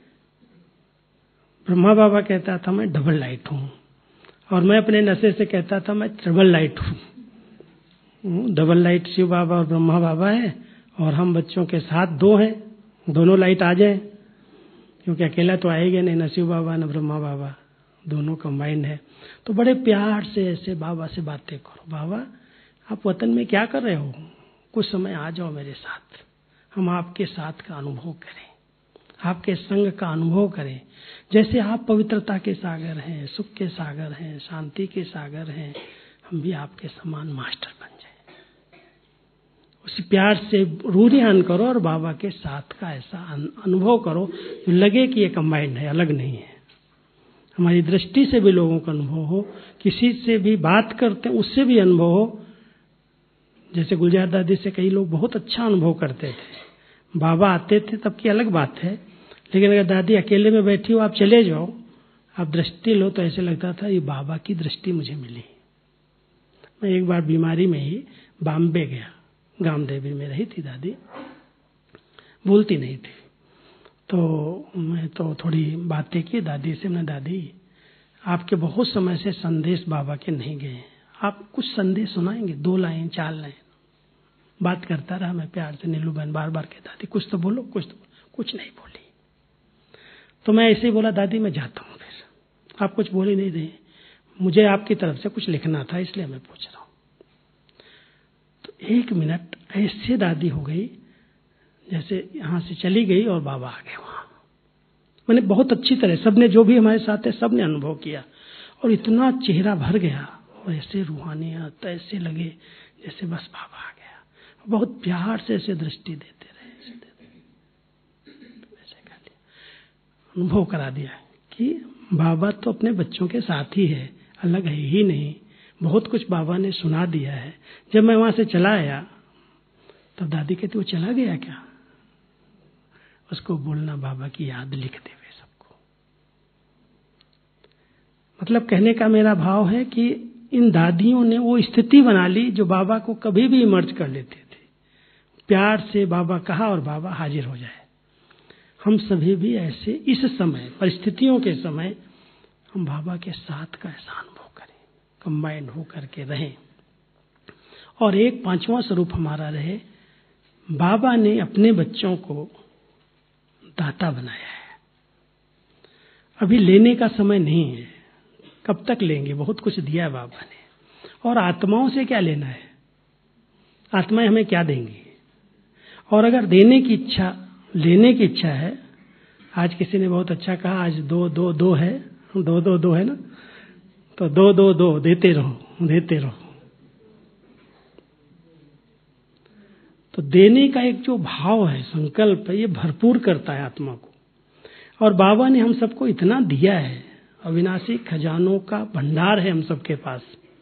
ब्रह्मा बाबा कहता था मैं डबल लाइट हूं, और मैं अपने नशे से कहता था मैं ट्रिपल लाइट हूं। डबल लाइट शिव बाबा और ब्रह्मा बाबा है, और हम बच्चों के साथ दो हैं, दोनों लाइट आ जाए, क्योंकि अकेला तो आएगा नहीं, न शिव बाबा न ब्रह्मा बाबा, दोनों कंबाइंड है। तो बड़े प्यार से ऐसे बाबा से बातें करो, बाबा आप वतन में क्या कर रहे हो, कुछ समय आ जाओ मेरे साथ, हम आपके साथ का अनुभव करें, आपके संग का अनुभव करें। जैसे आप पवित्रता के सागर हैं, सुख के सागर हैं, शांति के सागर हैं, हम भी आपके समान मास्टर बन जाएं। उसी प्यार से रूढ़ियान करो, और बाबा के साथ का ऐसा अनुभव करो जो लगे कि ये कंबाइंड है, अलग नहीं है। हमारी दृष्टि से भी लोगों का अनुभव हो, किसी से भी बात करते उससे भी अनुभव हो। जैसे गुलजार दादी से कई लोग बहुत अच्छा अनुभव करते थे, बाबा आते थे तब की अलग बात है, लेकिन अगर दादी अकेले में बैठी हो, आप चले जाओ, आप दृष्टि लो, तो ऐसे लगता था ये बाबा की दृष्टि मुझे मिली। मैं एक बार बीमारी में ही बॉम्बे गया, गामदेवी में रही थी दादी, बोलती नहीं थी, तो मैं तो थोड़ी बातें की दादी से। मैंने दादी आपके बहुत समय से संदेश बाबा के नहीं गए, आप कुछ संदेश सुनाएंगे, दो लाइन चार लाइन। बात करता रहा मैं प्यार से। नीलू बहन बार बार कहती दादी कुछ तो बोलो, कुछ तो बोलो। कुछ नहीं बोली। तो मैं ऐसे ही बोला दादी मैं जाता हूँ, फिर आप कुछ बोल ही नहीं रहे, मुझे आपकी तरफ से कुछ लिखना था इसलिए मैं पूछ रहा हूँ। तो एक मिनट ऐसे दादी हो गई जैसे यहाँ से चली गई और बाबा आ गए वहां। मैंने बहुत अच्छी तरह, सबने जो भी हमारे साथ है सबने अनुभव किया, और इतना चेहरा भर गया और ऐसे रूहानियत, ऐसे लगे जैसे बस बाबा आ गया। बहुत प्यार से ऐसे दृष्टि देते रहे, ऐसे देते ऐसे कर लिया, अनुभव करा दिया कि बाबा तो अपने बच्चों के साथ ही है, अलग है ही नहीं। बहुत कुछ बाबा ने सुना दिया है। जब मैं वहां से चला आया तो दादी कहती वो चला गया क्या, उसको बोलना बाबा की याद लिख देवे सबको। मतलब कहने का मेरा भाव है कि इन दादियों ने वो स्थिति बना ली जो बाबा को कभी भी इमर्ज कर लेते थे। प्यार से बाबा कहा और बाबा हाजिर हो जाए। हम सभी भी ऐसे इस समय, परिस्थितियों के समय, हम बाबा के साथ का ऐसा अनुभव करें, कंबाइंड होकर के रहें। और एक पांचवा स्वरूप हमारा रहे, बाबा ने अपने बच्चों को दाता बनाया है। अभी लेने का समय नहीं है, कब तक लेंगे, बहुत कुछ दिया है बाबा ने। और आत्माओं से क्या लेना है, आत्माएं हमें क्या देंगी। और अगर देने की इच्छा, लेने की इच्छा है, आज किसी ने बहुत अच्छा कहा, आज दो दो दो है, दो दो दो है ना, तो दो दो दो देते रहो, देते रहो। तो देने का एक जो भाव है, संकल्प है, ये भरपूर करता है आत्मा को। और बाबा ने हम सबको इतना दिया है, अविनाशी खजानों का भंडार है हम सबके पास,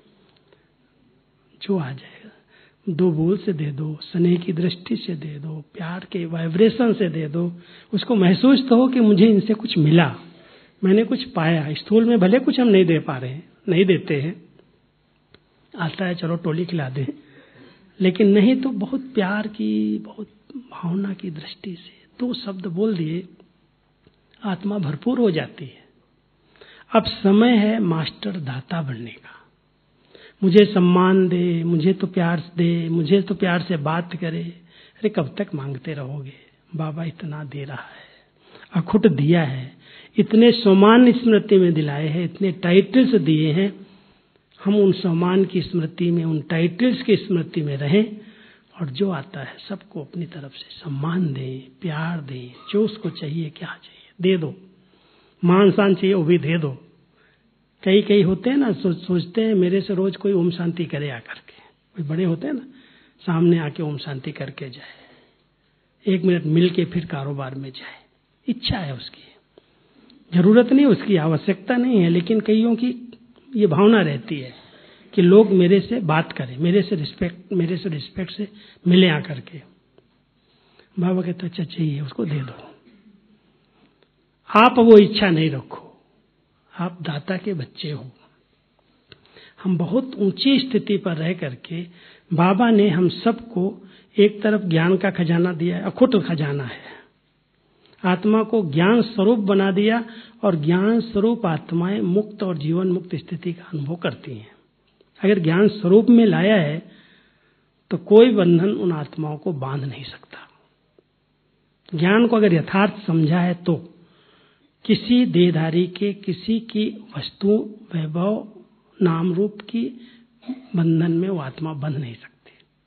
जो आ जाएगा। दो बोल से दे दो, स्नेह की दृष्टि से दे दो, प्यार के वाइब्रेशन से दे दो, उसको महसूस तो हो कि मुझे इनसे कुछ मिला, मैंने कुछ पाया। स्थूल में भले कुछ हम नहीं दे पा रहे हैं, नहीं देते हैं, आता है चलो टोली खिला दें, लेकिन नहीं तो बहुत प्यार की, बहुत भावना की दृष्टि से दो शब्द बोल दिए, आत्मा भरपूर हो जाती है। अब समय है मास्टर दाता बनने का। मुझे सम्मान दे, मुझे तो प्यार दे, मुझे तो प्यार से बात करे। अरे कब तक मांगते रहोगे, बाबा इतना दे रहा है, अखुट दिया है, इतने सम्मान स्मृति में दिलाए हैं, इतने टाइटल्स दिए हैं। हम उन सम्मान की स्मृति में, उन टाइटल्स की स्मृति में रहें, और जो आता है सबको अपनी तरफ से सम्मान दें, प्यार दें, जो उसको चाहिए, क्या चाहिए दे दो। मान शान चाहिए वो भी दे दो। कई कई होते हैं ना, सो, सोचते हैं मेरे से रोज कोई ओम शांति करे आकर के, कोई बड़े होते हैं ना, सामने आके ओम शांति करके जाए, एक मिनट मिल के फिर कारोबार में जाए। इच्छा है उसकी, जरूरत नहीं, उसकी आवश्यकता नहीं है, लेकिन कईयों की ये भावना रहती है कि लोग मेरे से बात करें, मेरे से रिस्पेक्ट, मेरे से रिस्पेक्ट से मिले आकर के। बाबा कहते अच्छा चाहिए उसको दे दो। आप वो इच्छा नहीं रखो, आप दाता के बच्चे हो। हम बहुत ऊंची स्थिति पर रह करके, बाबा ने हम सबको एक तरफ ज्ञान का खजाना दिया है, अखुट खजाना है, आत्मा को ज्ञान स्वरूप बना दिया, और ज्ञान स्वरूप आत्माएं मुक्त और जीवन मुक्त स्थिति का अनुभव करती हैं। अगर ज्ञान स्वरूप में लाया है तो कोई बंधन उन आत्माओं को बांध नहीं सकता। ज्ञान को अगर यथार्थ समझा है तो किसी देहधारी के, किसी की वस्तु, वैभव, नाम रूप की बंधन में वो आत्मा बंध नहीं सकती।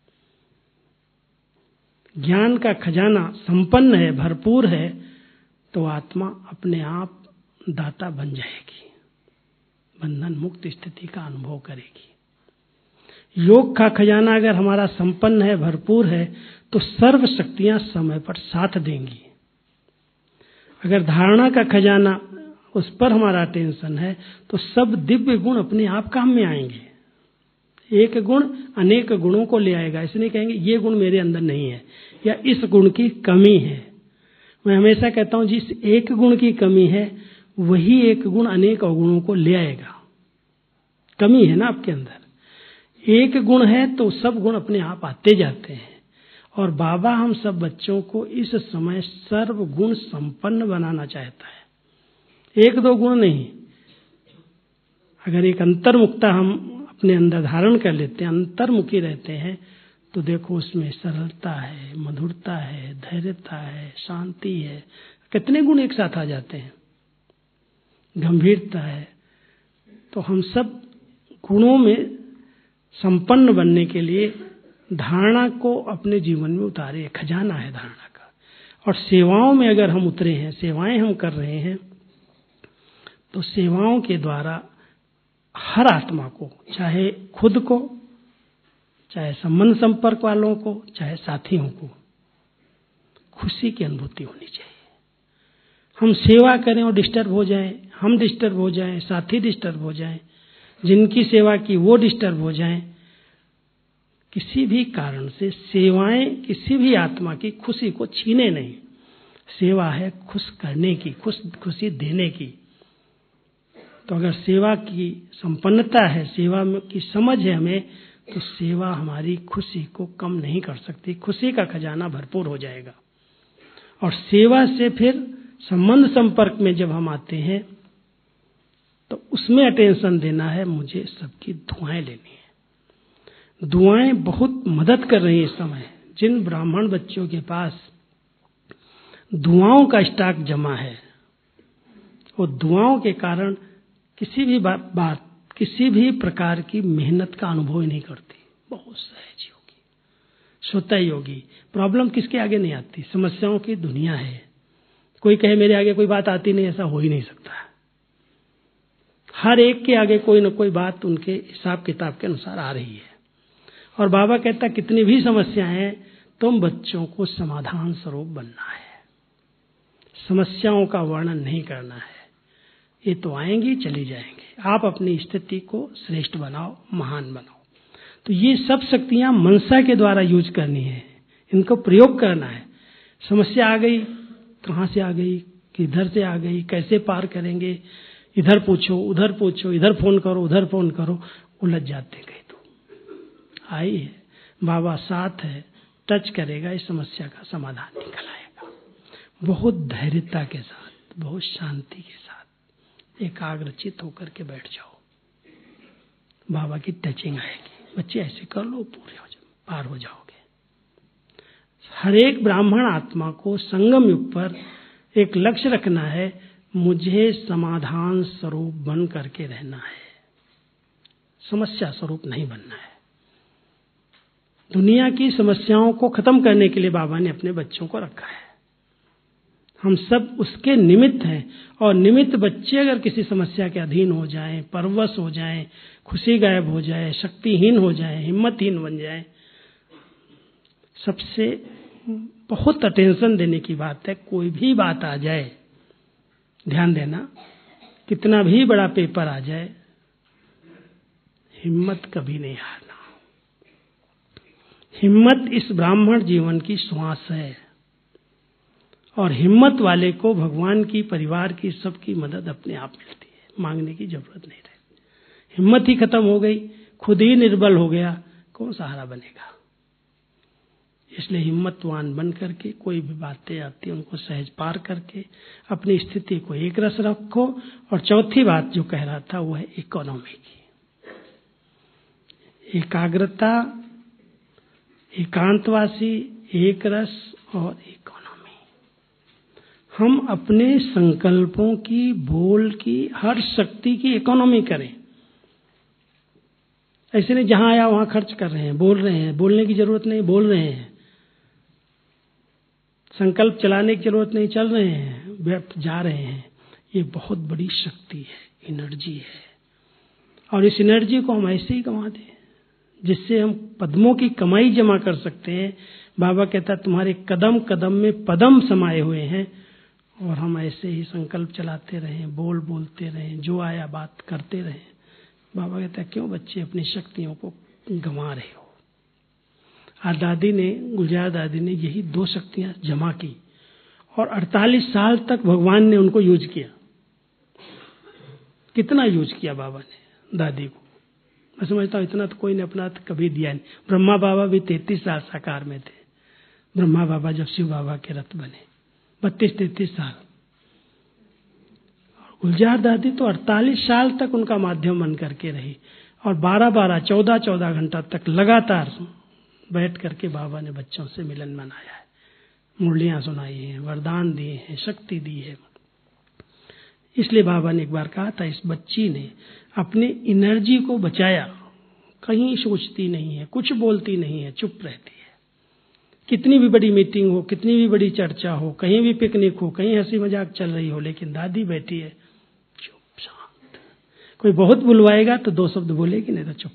ज्ञान का खजाना संपन्न है, भरपूर है, तो आत्मा अपने आप दाता बन जाएगी, बंधन मुक्त स्थिति का अनुभव करेगी। योग का खजाना अगर हमारा संपन्न है, भरपूर है, तो सर्व शक्तियां समय पर साथ देंगी। अगर धारणा का खजाना, उस पर हमारा टेंशन है, तो सब दिव्य गुण अपने आप काम में आएंगे। एक गुण अनेक गुणों को ले आएगा। इसलिए कहेंगे ये गुण मेरे अंदर नहीं है, या इस गुण की कमी है। मैं हमेशा कहता हूं जिस एक गुण की कमी है वही एक गुण अनेक अवगुणों को ले आएगा। कमी है ना आपके अंदर, एक गुण है तो सब गुण अपने आप आते जाते हैं। और बाबा हम सब बच्चों को इस समय सर्वगुण संपन्न बनाना चाहता है, एक दो गुण नहीं। अगर एक अंतर्मुखता हम अपने अंदर धारण कर लेते हैं, अंतर्मुखी रहते हैं, तो देखो उसमें सरलता है, मधुरता है, धैर्यता है, शांति है, कितने गुण एक साथ आ जाते हैं, गंभीरता है। तो हम सब गुणों में संपन्न बनने के लिए धारणा को अपने जीवन में उतारे, खजाना है धारणा का। और सेवाओं में अगर हम उतरे हैं, सेवाएं हम कर रहे हैं, तो सेवाओं के द्वारा हर आत्मा को, चाहे खुद को, चाहे संबंध संपर्क वालों को, चाहे साथियों को, खुशी की अनुभूति होनी चाहिए। हम सेवा करें और डिस्टर्ब हो जाएं, हम डिस्टर्ब हो जाएं, साथी डिस्टर्ब हो जाएं, जिनकी सेवा की वो डिस्टर्ब हो जाएं, किसी भी कारण से सेवाएं किसी भी आत्मा की खुशी को छीने नहीं। सेवा है खुश करने की, खुश खुशी देने की। तो अगर सेवा की संपन्नता है, सेवा की समझ है हमें, तो सेवा हमारी खुशी को कम नहीं कर सकती, खुशी का खजाना भरपूर हो जाएगा। और सेवा से फिर संबंध संपर्क में जब हम आते हैं, तो उसमें अटेंशन देना है, मुझे सबकी दुआएं लेनी है। दुआएं बहुत मदद कर रही है इस समय। जिन ब्राह्मण बच्चों के पास दुआओं का स्टॉक जमा है, वो दुआओं के कारण किसी भी बात, बात किसी भी प्रकार की मेहनत का अनुभव ही नहीं करती, बहुत सहज योगी, स्वतः योगी। प्रॉब्लम किसके आगे नहीं आती, समस्याओं की दुनिया है। कोई कहे मेरे आगे कोई बात आती नहीं, ऐसा हो ही नहीं सकता। हर एक के आगे कोई न कोई बात उनके हिसाब किताब के अनुसार आ रही है। और बाबा कहता कितनी भी समस्याएं हैं, तुम बच्चों को समाधान स्वरूप बनना है, समस्याओं का वर्णन नहीं करना है। ये तो आएंगी चली जाएंगे, आप अपनी स्थिति को श्रेष्ठ बनाओ, महान बनाओ। तो ये सब शक्तियां मनसा के द्वारा यूज करनी है, इनको प्रयोग करना है। समस्या आ गई, कहां से आ गई, किधर से आ गई, कैसे पार करेंगे, इधर पूछो उधर पूछो, इधर फोन करो उधर फोन करो, उलझ जाते गए। तो आई है, बाबा साथ है, टच करेगा, इस समस्या का समाधान निकल आएगा। बहुत धैर्यता के साथ, बहुत शांति के साथ एकाग्रचित होकर के बैठ जाओ, बाबा की टचिंग आएगी। बच्चे ऐसे कर लो, पूरे हो जाओ, पार हो जाओगे। हर एक ब्राह्मण आत्मा को संगम युग पर एक लक्ष्य रखना है, मुझे समाधान स्वरूप बन करके रहना है, समस्या स्वरूप नहीं बनना है। दुनिया की समस्याओं को खत्म करने के लिए बाबा ने अपने बच्चों को रखा है। हम सब उसके निमित्त हैं। और निमित्त बच्चे अगर किसी समस्या के अधीन हो जाएं, परवश हो जाएं, खुशी गायब हो जाए, शक्तिहीन हो जाए, हिम्मतहीन बन जाए, सबसे बहुत अटेंशन देने की बात है। कोई भी बात आ जाए, ध्यान देना, कितना भी बड़ा पेपर आ जाए, हिम्मत कभी नहीं हारना। हिम्मत इस ब्राह्मण जीवन की श्वास है। और हिम्मत वाले को भगवान की, परिवार की, सबकी मदद अपने आप मिलती है, मांगने की जरूरत नहीं रहती। हिम्मत ही खत्म हो गई, खुद ही निर्बल हो गया, कौन सहारा बनेगा। इसलिए हिम्मतवान बन करके कोई भी बातें आती उनको सहज पार करके अपनी स्थिति को एक रस रखो। और चौथी बात जो कह रहा था वो है इकोनॉमी की, एकाग्रता, एकांतवासी, एक रस और इकोनॉमी। हम अपने संकल्पों की, बोल की, हर शक्ति की इकोनॉमी करें। ऐसे नहीं जहां आया वहां खर्च कर रहे हैं, बोल रहे हैं, बोलने की जरूरत नहीं बोल रहे हैं, संकल्प चलाने की जरूरत नहीं चल रहे हैं, व्यर्थ जा रहे हैं। ये बहुत बड़ी शक्ति है, एनर्जी है। और इस एनर्जी को हम ऐसे ही कमा दें जिससे हम पद्मों की कमाई जमा कर सकते हैं। बाबा कहता तुम्हारे कदम कदम में पदम समाये हुए हैं। और हम ऐसे ही संकल्प चलाते रहें, बोल बोलते रहें, जो आया बात करते रहें। बाबा कहता क्यों बच्चे अपनी शक्तियों को गंवा रहे हो। और दादी ने, गुलजार दादी ने यही दो शक्तियां जमा की और अड़तालीस साल तक भगवान ने उनको यूज किया। कितना यूज किया बाबा ने दादी को, मैं समझता हूं इतना तो कोई ने अपना कभी दिया नहीं। ब्रह्मा बाबा भी तैतीस साल साकार में थे, ब्रह्मा बाबा जब शिव बाबा के रथ बने, बत्तीस तैतीस साल। और गुलजार दादी तो अड़तालीस साल तक उनका माध्यम बन करके रही, और बारह बारह चौदह चौदह घंटा तक लगातार बैठ करके बाबा ने बच्चों से मिलन मनाया है, मुरलियां सुनाई हैं, वरदान दिए हैं, शक्ति दी है। इसलिए बाबा ने एक बार कहा था, इस बच्ची ने अपने एनर्जी को बचाया, कहीं सोचती नहीं है, कुछ बोलती नहीं है, चुप रहती है। कितनी भी बड़ी मीटिंग हो, कितनी भी बड़ी चर्चा हो, कहीं भी पिकनिक हो, कहीं हंसी मजाक चल रही हो, लेकिन दादी बैठी है चुप शांत। कोई बहुत बुलवाएगा तो दो शब्द बोलेगी, नहीं तो चुप।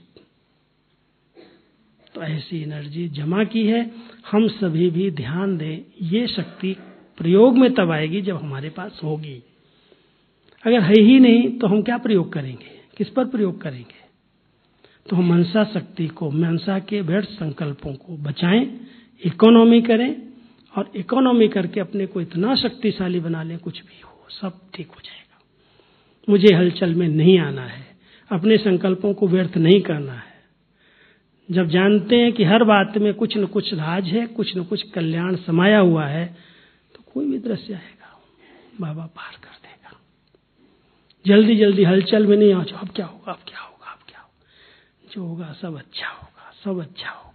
तो ऐसी एनर्जी जमा की है। हम सभी भी ध्यान दें, ये शक्ति प्रयोग में तब आएगी जब हमारे पास होगी। अगर है ही नहीं तो हम क्या प्रयोग करेंगे, किस पर प्रयोग करेंगे? तो हम मनसा शक्ति को, मनसा के व्यर्थ संकल्पों को बचाएं, इकोनॉमी करें, और इकोनॉमी करके अपने को इतना शक्तिशाली बना लें, कुछ भी हो सब ठीक हो जाएगा। मुझे हलचल में नहीं आना है, अपने संकल्पों को व्यर्थ नहीं करना है। जब जानते हैं कि हर बात में कुछ न कुछ राज है, कुछ न कुछ कल्याण समाया हुआ है, तो कोई भी दृश्य आएगा बाबा पार कर देगा। जल्दी जल्दी हलचल में नहीं आ जाओ, अब क्या होगा, अब क्या होगा, अब क्या होगा। जो होगा सब अच्छा होगा, सब अच्छा होगा।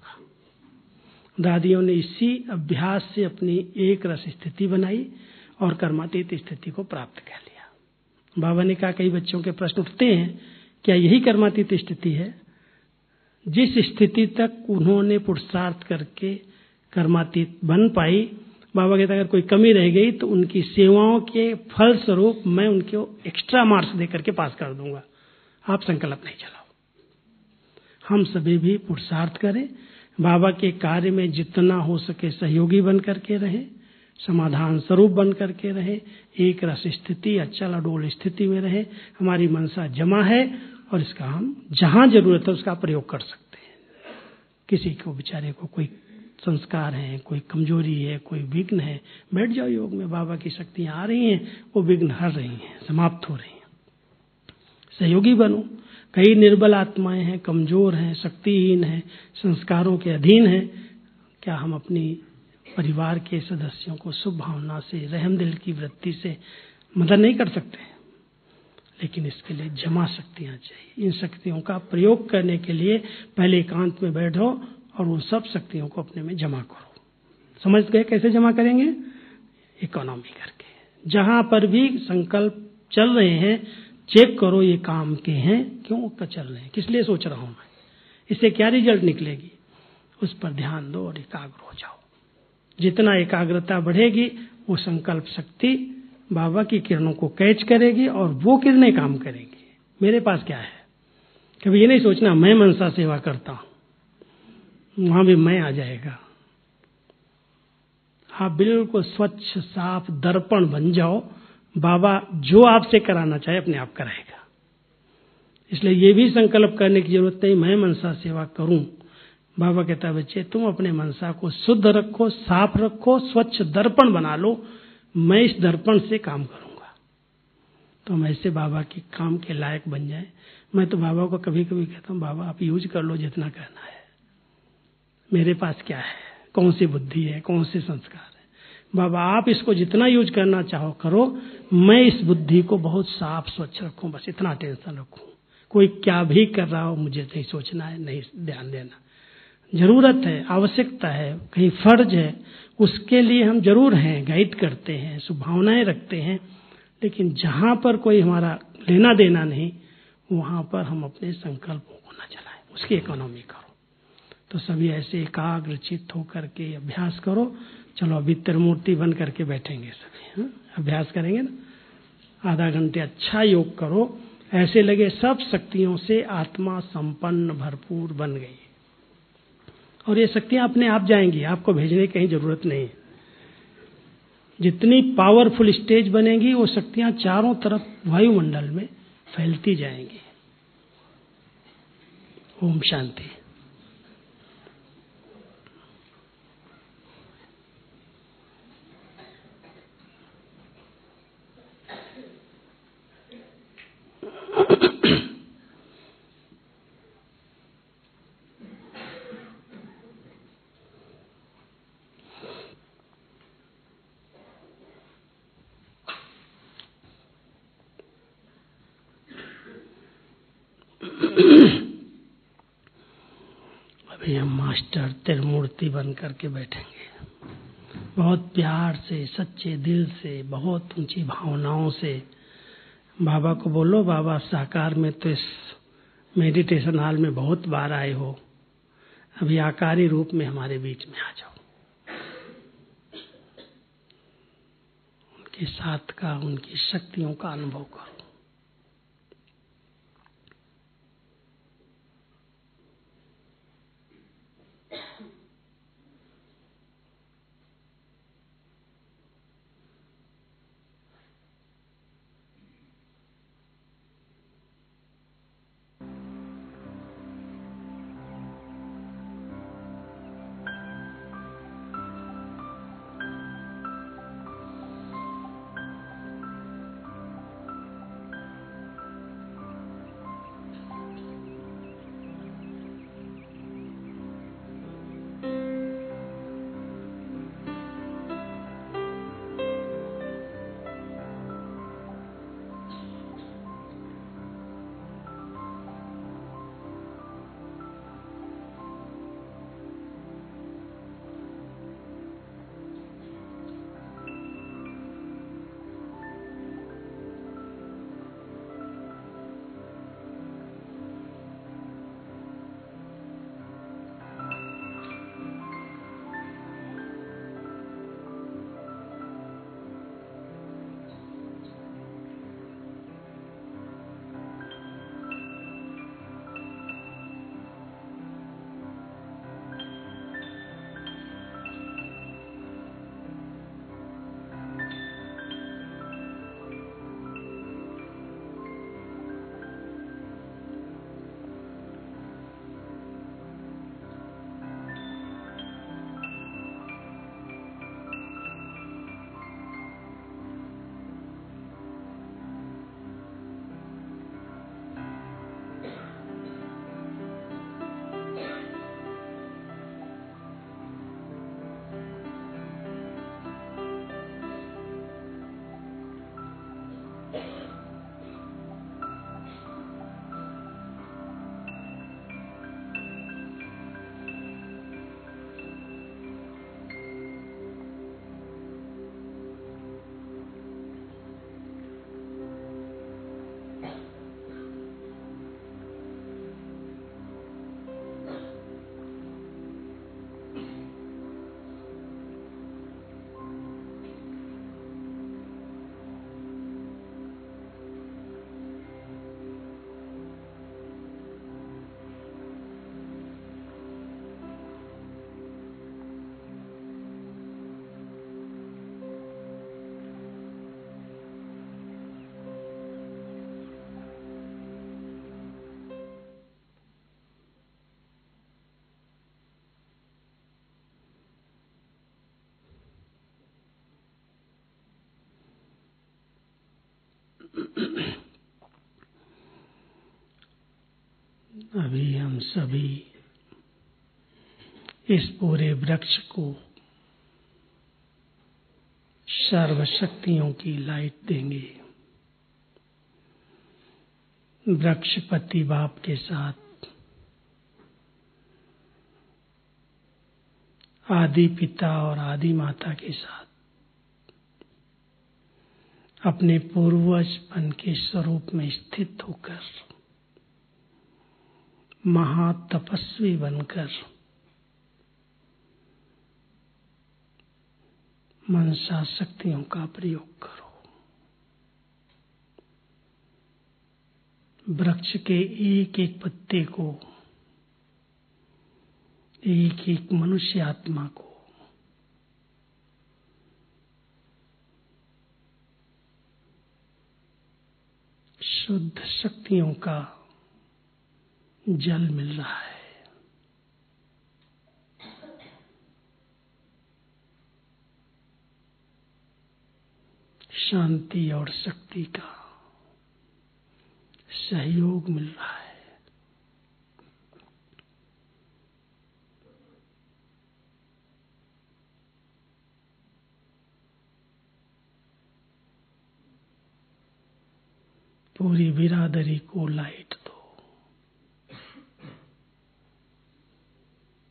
दादियों ने इसी अभ्यास से अपनी एक रस स्थिति बनाई और कर्मातीत स्थिति को प्राप्त कर लिया। बाबा ने कहा, कई बच्चों के प्रश्न उठते हैं, क्या यही कर्मातीत स्थिति है? जिस स्थिति तक उन्होंने पुरुषार्थ करके कर्मातीत बन पाई, बाबा कहते अगर कोई कमी रह गई तो उनकी सेवाओं के फल स्वरूप मैं उनको एक्स्ट्रा मार्क्स दे करके पास कर दूंगा, आप संकल्प नहीं चलाओ। हम सभी भी पुरुषार्थ करें, बाबा के कार्य में जितना हो सके सहयोगी बन करके रहे, समाधान स्वरूप बन करके रहे, एक रस स्थिति, अचल अडोल स्थिति में रहे। हमारी मनसा जमा है और इसका हम जहां जरूरत है उसका प्रयोग कर सकते हैं। किसी को बेचारे को कोई संस्कार है, कोई कमजोरी है, कोई विघ्न है, बैठ जाओ योग में, बाबा की शक्तियां आ रही हैं, वो विघ्न हर रही हैं, समाप्त हो रही हैं। सहयोगी बनो। कई निर्बल आत्माएं हैं, कमजोर हैं, शक्तिहीन हैं, संस्कारों के अधीन हैं। क्या हम अपनी परिवार के सदस्यों को शुभ भावना से, रहम दिल की वृत्ति से मदद नहीं कर सकते? लेकिन इसके लिए जमा शक्तियां चाहिए। इन शक्तियों का प्रयोग करने के लिए पहले एकांत में बैठो और उन सब शक्तियों को अपने में जमा करो। समझ गए कैसे जमा करेंगे? इकोनॉमी करके। जहां पर भी संकल्प चल रहे हैं चेक करो, ये काम के हैं, क्यों का चल रहे हैं, किस लिए सोच रहा हूं मैं, इससे क्या रिजल्ट निकलेगी, उस पर ध्यान दो और एकाग्र हो जाओ। जितना एकाग्रता बढ़ेगी वो संकल्प शक्ति बाबा की किरणों को कैच करेगी और वो किरणें काम करेगी। मेरे पास क्या है, कभी ये नहीं सोचना मैं मनसा सेवा करता हूं, वहां भी मैं आ जाएगा। आप बिल्कुल स्वच्छ साफ दर्पण बन जाओ, बाबा जो आपसे कराना चाहे अपने आप कराएगा। इसलिए ये भी संकल्प करने की जरूरत नहीं मैं मनसा सेवा करूं। बाबा कहता है बच्चे तुम अपने मनसा को शुद्ध रखो, साफ रखो, स्वच्छ दर्पण बना लो, मैं इस दर्पण से काम करूंगा। तो हम ऐसे बाबा के काम के लायक बन जाए। मैं तो बाबा को कभी कभी कहता हूं बाबा आप यूज कर लो जितना करना है, मेरे पास क्या है, कौन सी बुद्धि है, कौन से संस्कार है, बाबा आप इसको जितना यूज करना चाहो करो, मैं इस बुद्धि को बहुत साफ स्वच्छ रखूं, बस इतना टेंशन रखूं। कोई क्या भी कर रहा हो मुझे नहीं सोचना है, नहीं ध्यान देना। जरूरत है, आवश्यकता है, कहीं फर्ज है, उसके लिए हम जरूर हैं, गाइड करते हैं, शुभभावनाएं रखते हैं, लेकिन जहां पर कोई हमारा लेना देना नहीं वहां पर हम अपने संकल्पों को न चलाएं, उसकी इकोनॉमी करो। तो सभी ऐसे एकाग्र चित्त होकर के अभ्यास करो। चलो अभी त्रिमूर्ति बन करके बैठेंगे सभी, हा? अभ्यास करेंगे ना, आधा घंटे अच्छा योग करो, ऐसे लगे सब शक्तियों से आत्मा संपन्न भरपूर बन गई और ये शक्तियां अपने आप जाएंगी, आपको भेजने की कहीं जरूरत नहीं। जितनी पावरफुल स्टेज बनेगी वो शक्तियां चारों तरफ वायुमंडल में फैलती जाएंगी। ओम शांति। अभी हम मास्टर त्रिमूर्ति बन करके बैठेंगे, बहुत प्यार से, सच्चे दिल से, बहुत ऊंची भावनाओं से बाबा को बोलो, बाबा साकार में तो इस मेडिटेशन हॉल में बहुत बार आए हो, अभी आकारी रूप में हमारे बीच में आ जाओ। उनके साथ का, उनकी शक्तियों का अनुभव करो। अभी हम सभी इस पूरे वृक्ष को सर्वशक्तियों की लाइट देंगे। वृक्षपति बाप के साथ आदि पिता और आदि माता के साथ अपने पूर्वजपन के स्वरूप में स्थित होकर महातपस्वी बनकर मनसा शक्तियों का प्रयोग करो। वृक्ष के एक एक पत्ते को, एक एक मनुष्य आत्मा को शुद्ध शक्तियों का जल मिल रहा है। शांति और शक्ति का सहयोग मिल रहा है। पूरी बिरादरी को लाइट दो।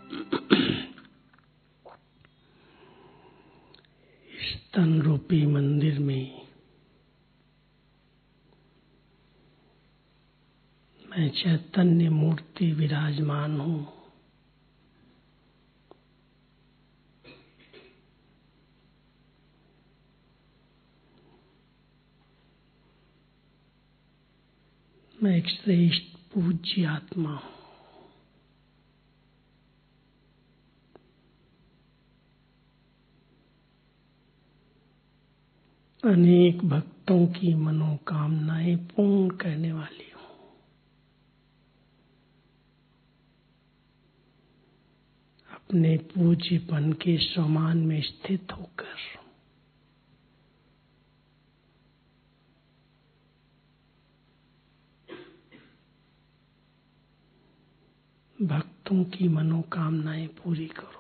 इस तन रूपी मंदिर में मैं चैतन्य मूर्ति विराजमान हूँ। मैं एक श्रेष्ठ पूज्य आत्मा हूँ। अनेक भक्तों की मनोकामनाएं पूर्ण करने वाली हूँ। अपने पूज्यपन के समान में स्थित होकर भक्तों की मनोकामनाएं पूरी करो।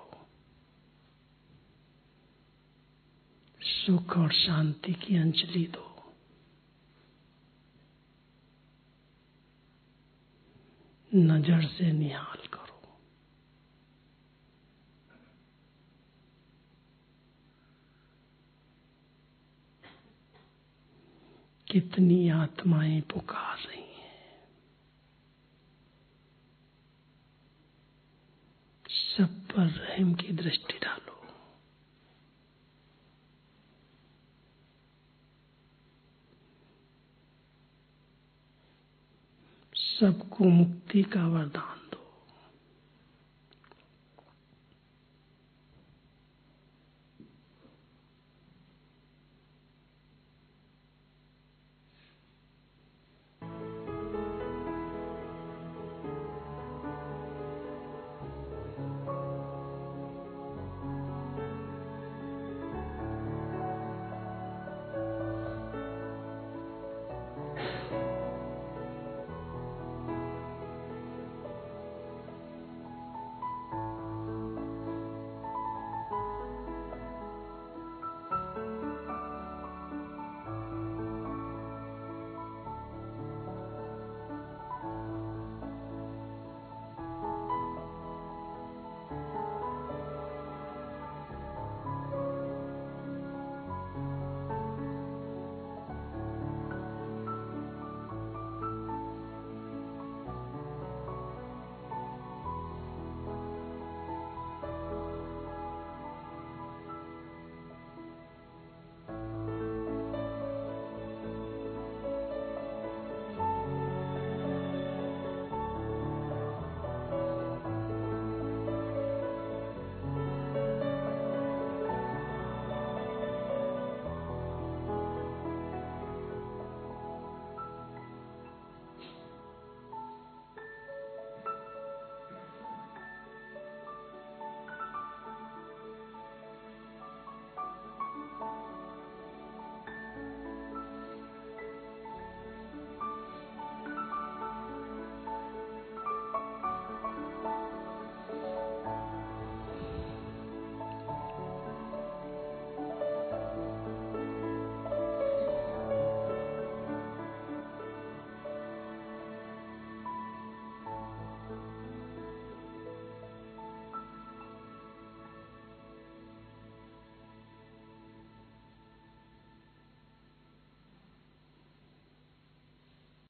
सुख और शांति की अंजलि दो। नजर से निहाल करो। कितनी आत्माएं पुकार रही हैं। सब पर रहम की दृष्टि डालो। सबको मुक्ति का वरदान